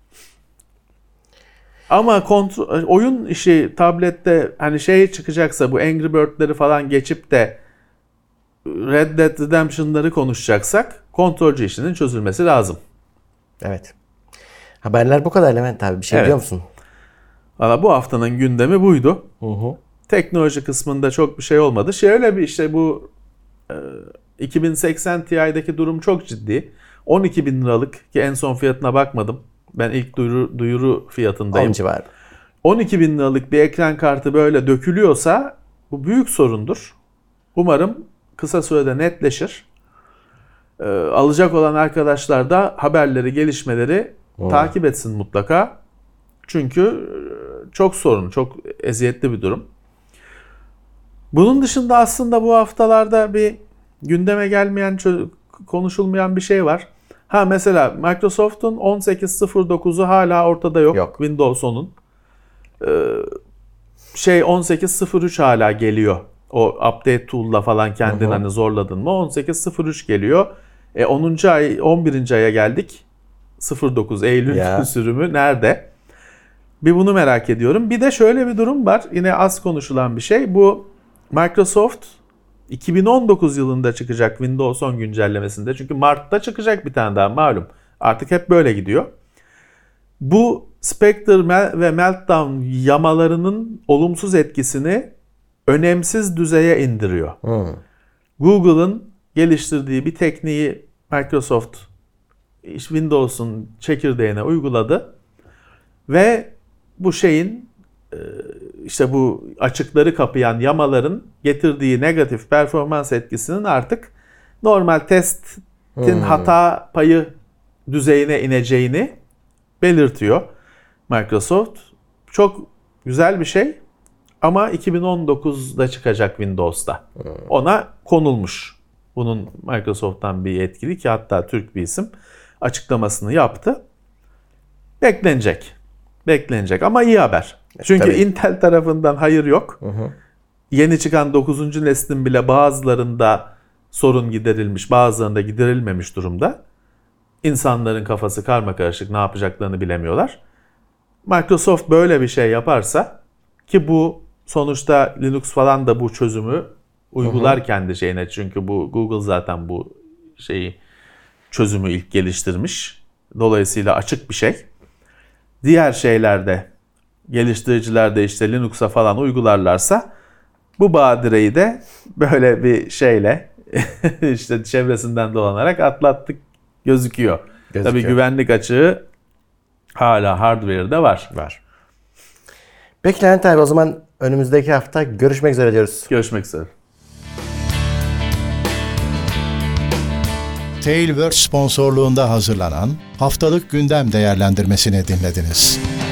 Ama oyun işi tablette hani çıkacaksa, bu Angry Birds'leri falan geçip de Red Dead Redemption'ları konuşacaksak kontrolcü işinin çözülmesi lazım. Evet. Haberler bu kadar Levent abi. Bir şey biliyor musun? Valla bu haftanın gündemi buydu. Teknoloji kısmında çok bir şey olmadı. Öyle bir bu 2080 Ti'deki durum çok ciddi. 12.000 liralık ki en son fiyatına bakmadım. Ben ilk duyuru fiyatındayım. 10 civarı. 12.000 liralık bir ekran kartı böyle dökülüyorsa bu büyük sorundur. Umarım kısa sürede netleşir. Alacak olan arkadaşlar da haberleri, gelişmeleri takip etsin mutlaka. Çünkü çok sorun, çok eziyetli bir durum. Bunun dışında aslında bu haftalarda bir gündeme gelmeyen, konuşulmayan bir şey var. Mesela Microsoft'un 18.09'u hala ortada yok. Windows 10'un. 18.03 hala geliyor. O update tool'la falan kendini hani zorladın mı 18.03 geliyor. 10. ay, 11. aya geldik. 09 Eylül sürümü nerede? Bir bunu merak ediyorum. Bir de şöyle bir durum var. Yine az konuşulan bir şey. Bu Microsoft 2019 yılında çıkacak Windows 10 güncellemesinde. Çünkü Mart'ta çıkacak bir tane daha malum. Artık hep böyle gidiyor. Bu Spectre ve Meltdown yamalarının olumsuz etkisini önemsiz düzeye indiriyor. Google'ın geliştirdiği bir tekniği Microsoft Windows'un çekirdeğine uyguladı ve bu şeyin işte bu açıkları kapayan yamaların getirdiği negatif performans etkisinin artık normal testin hata payı düzeyine ineceğini belirtiyor Microsoft. Çok güzel bir şey ama 2019'da çıkacak Windows'ta. Ona konulmuş. Bunun Microsoft'tan bir yetkili ki hatta Türk bir isim açıklamasını yaptı. Beklenecek ama iyi haber. Çünkü tabii. Intel tarafından hayır yok. Yeni çıkan 9. neslin bile bazılarında sorun giderilmiş, bazılarında giderilmemiş durumda. İnsanların kafası karmakarışık, ne yapacaklarını bilemiyorlar. Microsoft böyle bir şey yaparsa ki bu sonuçta Linux falan da bu çözümü uygular kendi şeyine. Çünkü bu Google zaten bu çözümü ilk geliştirmiş. Dolayısıyla açık bir şey. Diğer şeylerde geliştiriciler de işte Linux'a falan uygularlarsa bu badireyi de böyle bir şeyle işte çevresinden dolanarak atlattık gözüküyor. Tabii güvenlik açığı hala hardware'de var. Peki Levent abi, o zaman önümüzdeki hafta görüşmek üzere diyoruz. Görüşmek üzere. Tailwords sponsorluğunda hazırlanan haftalık gündem değerlendirmesini dinlediniz.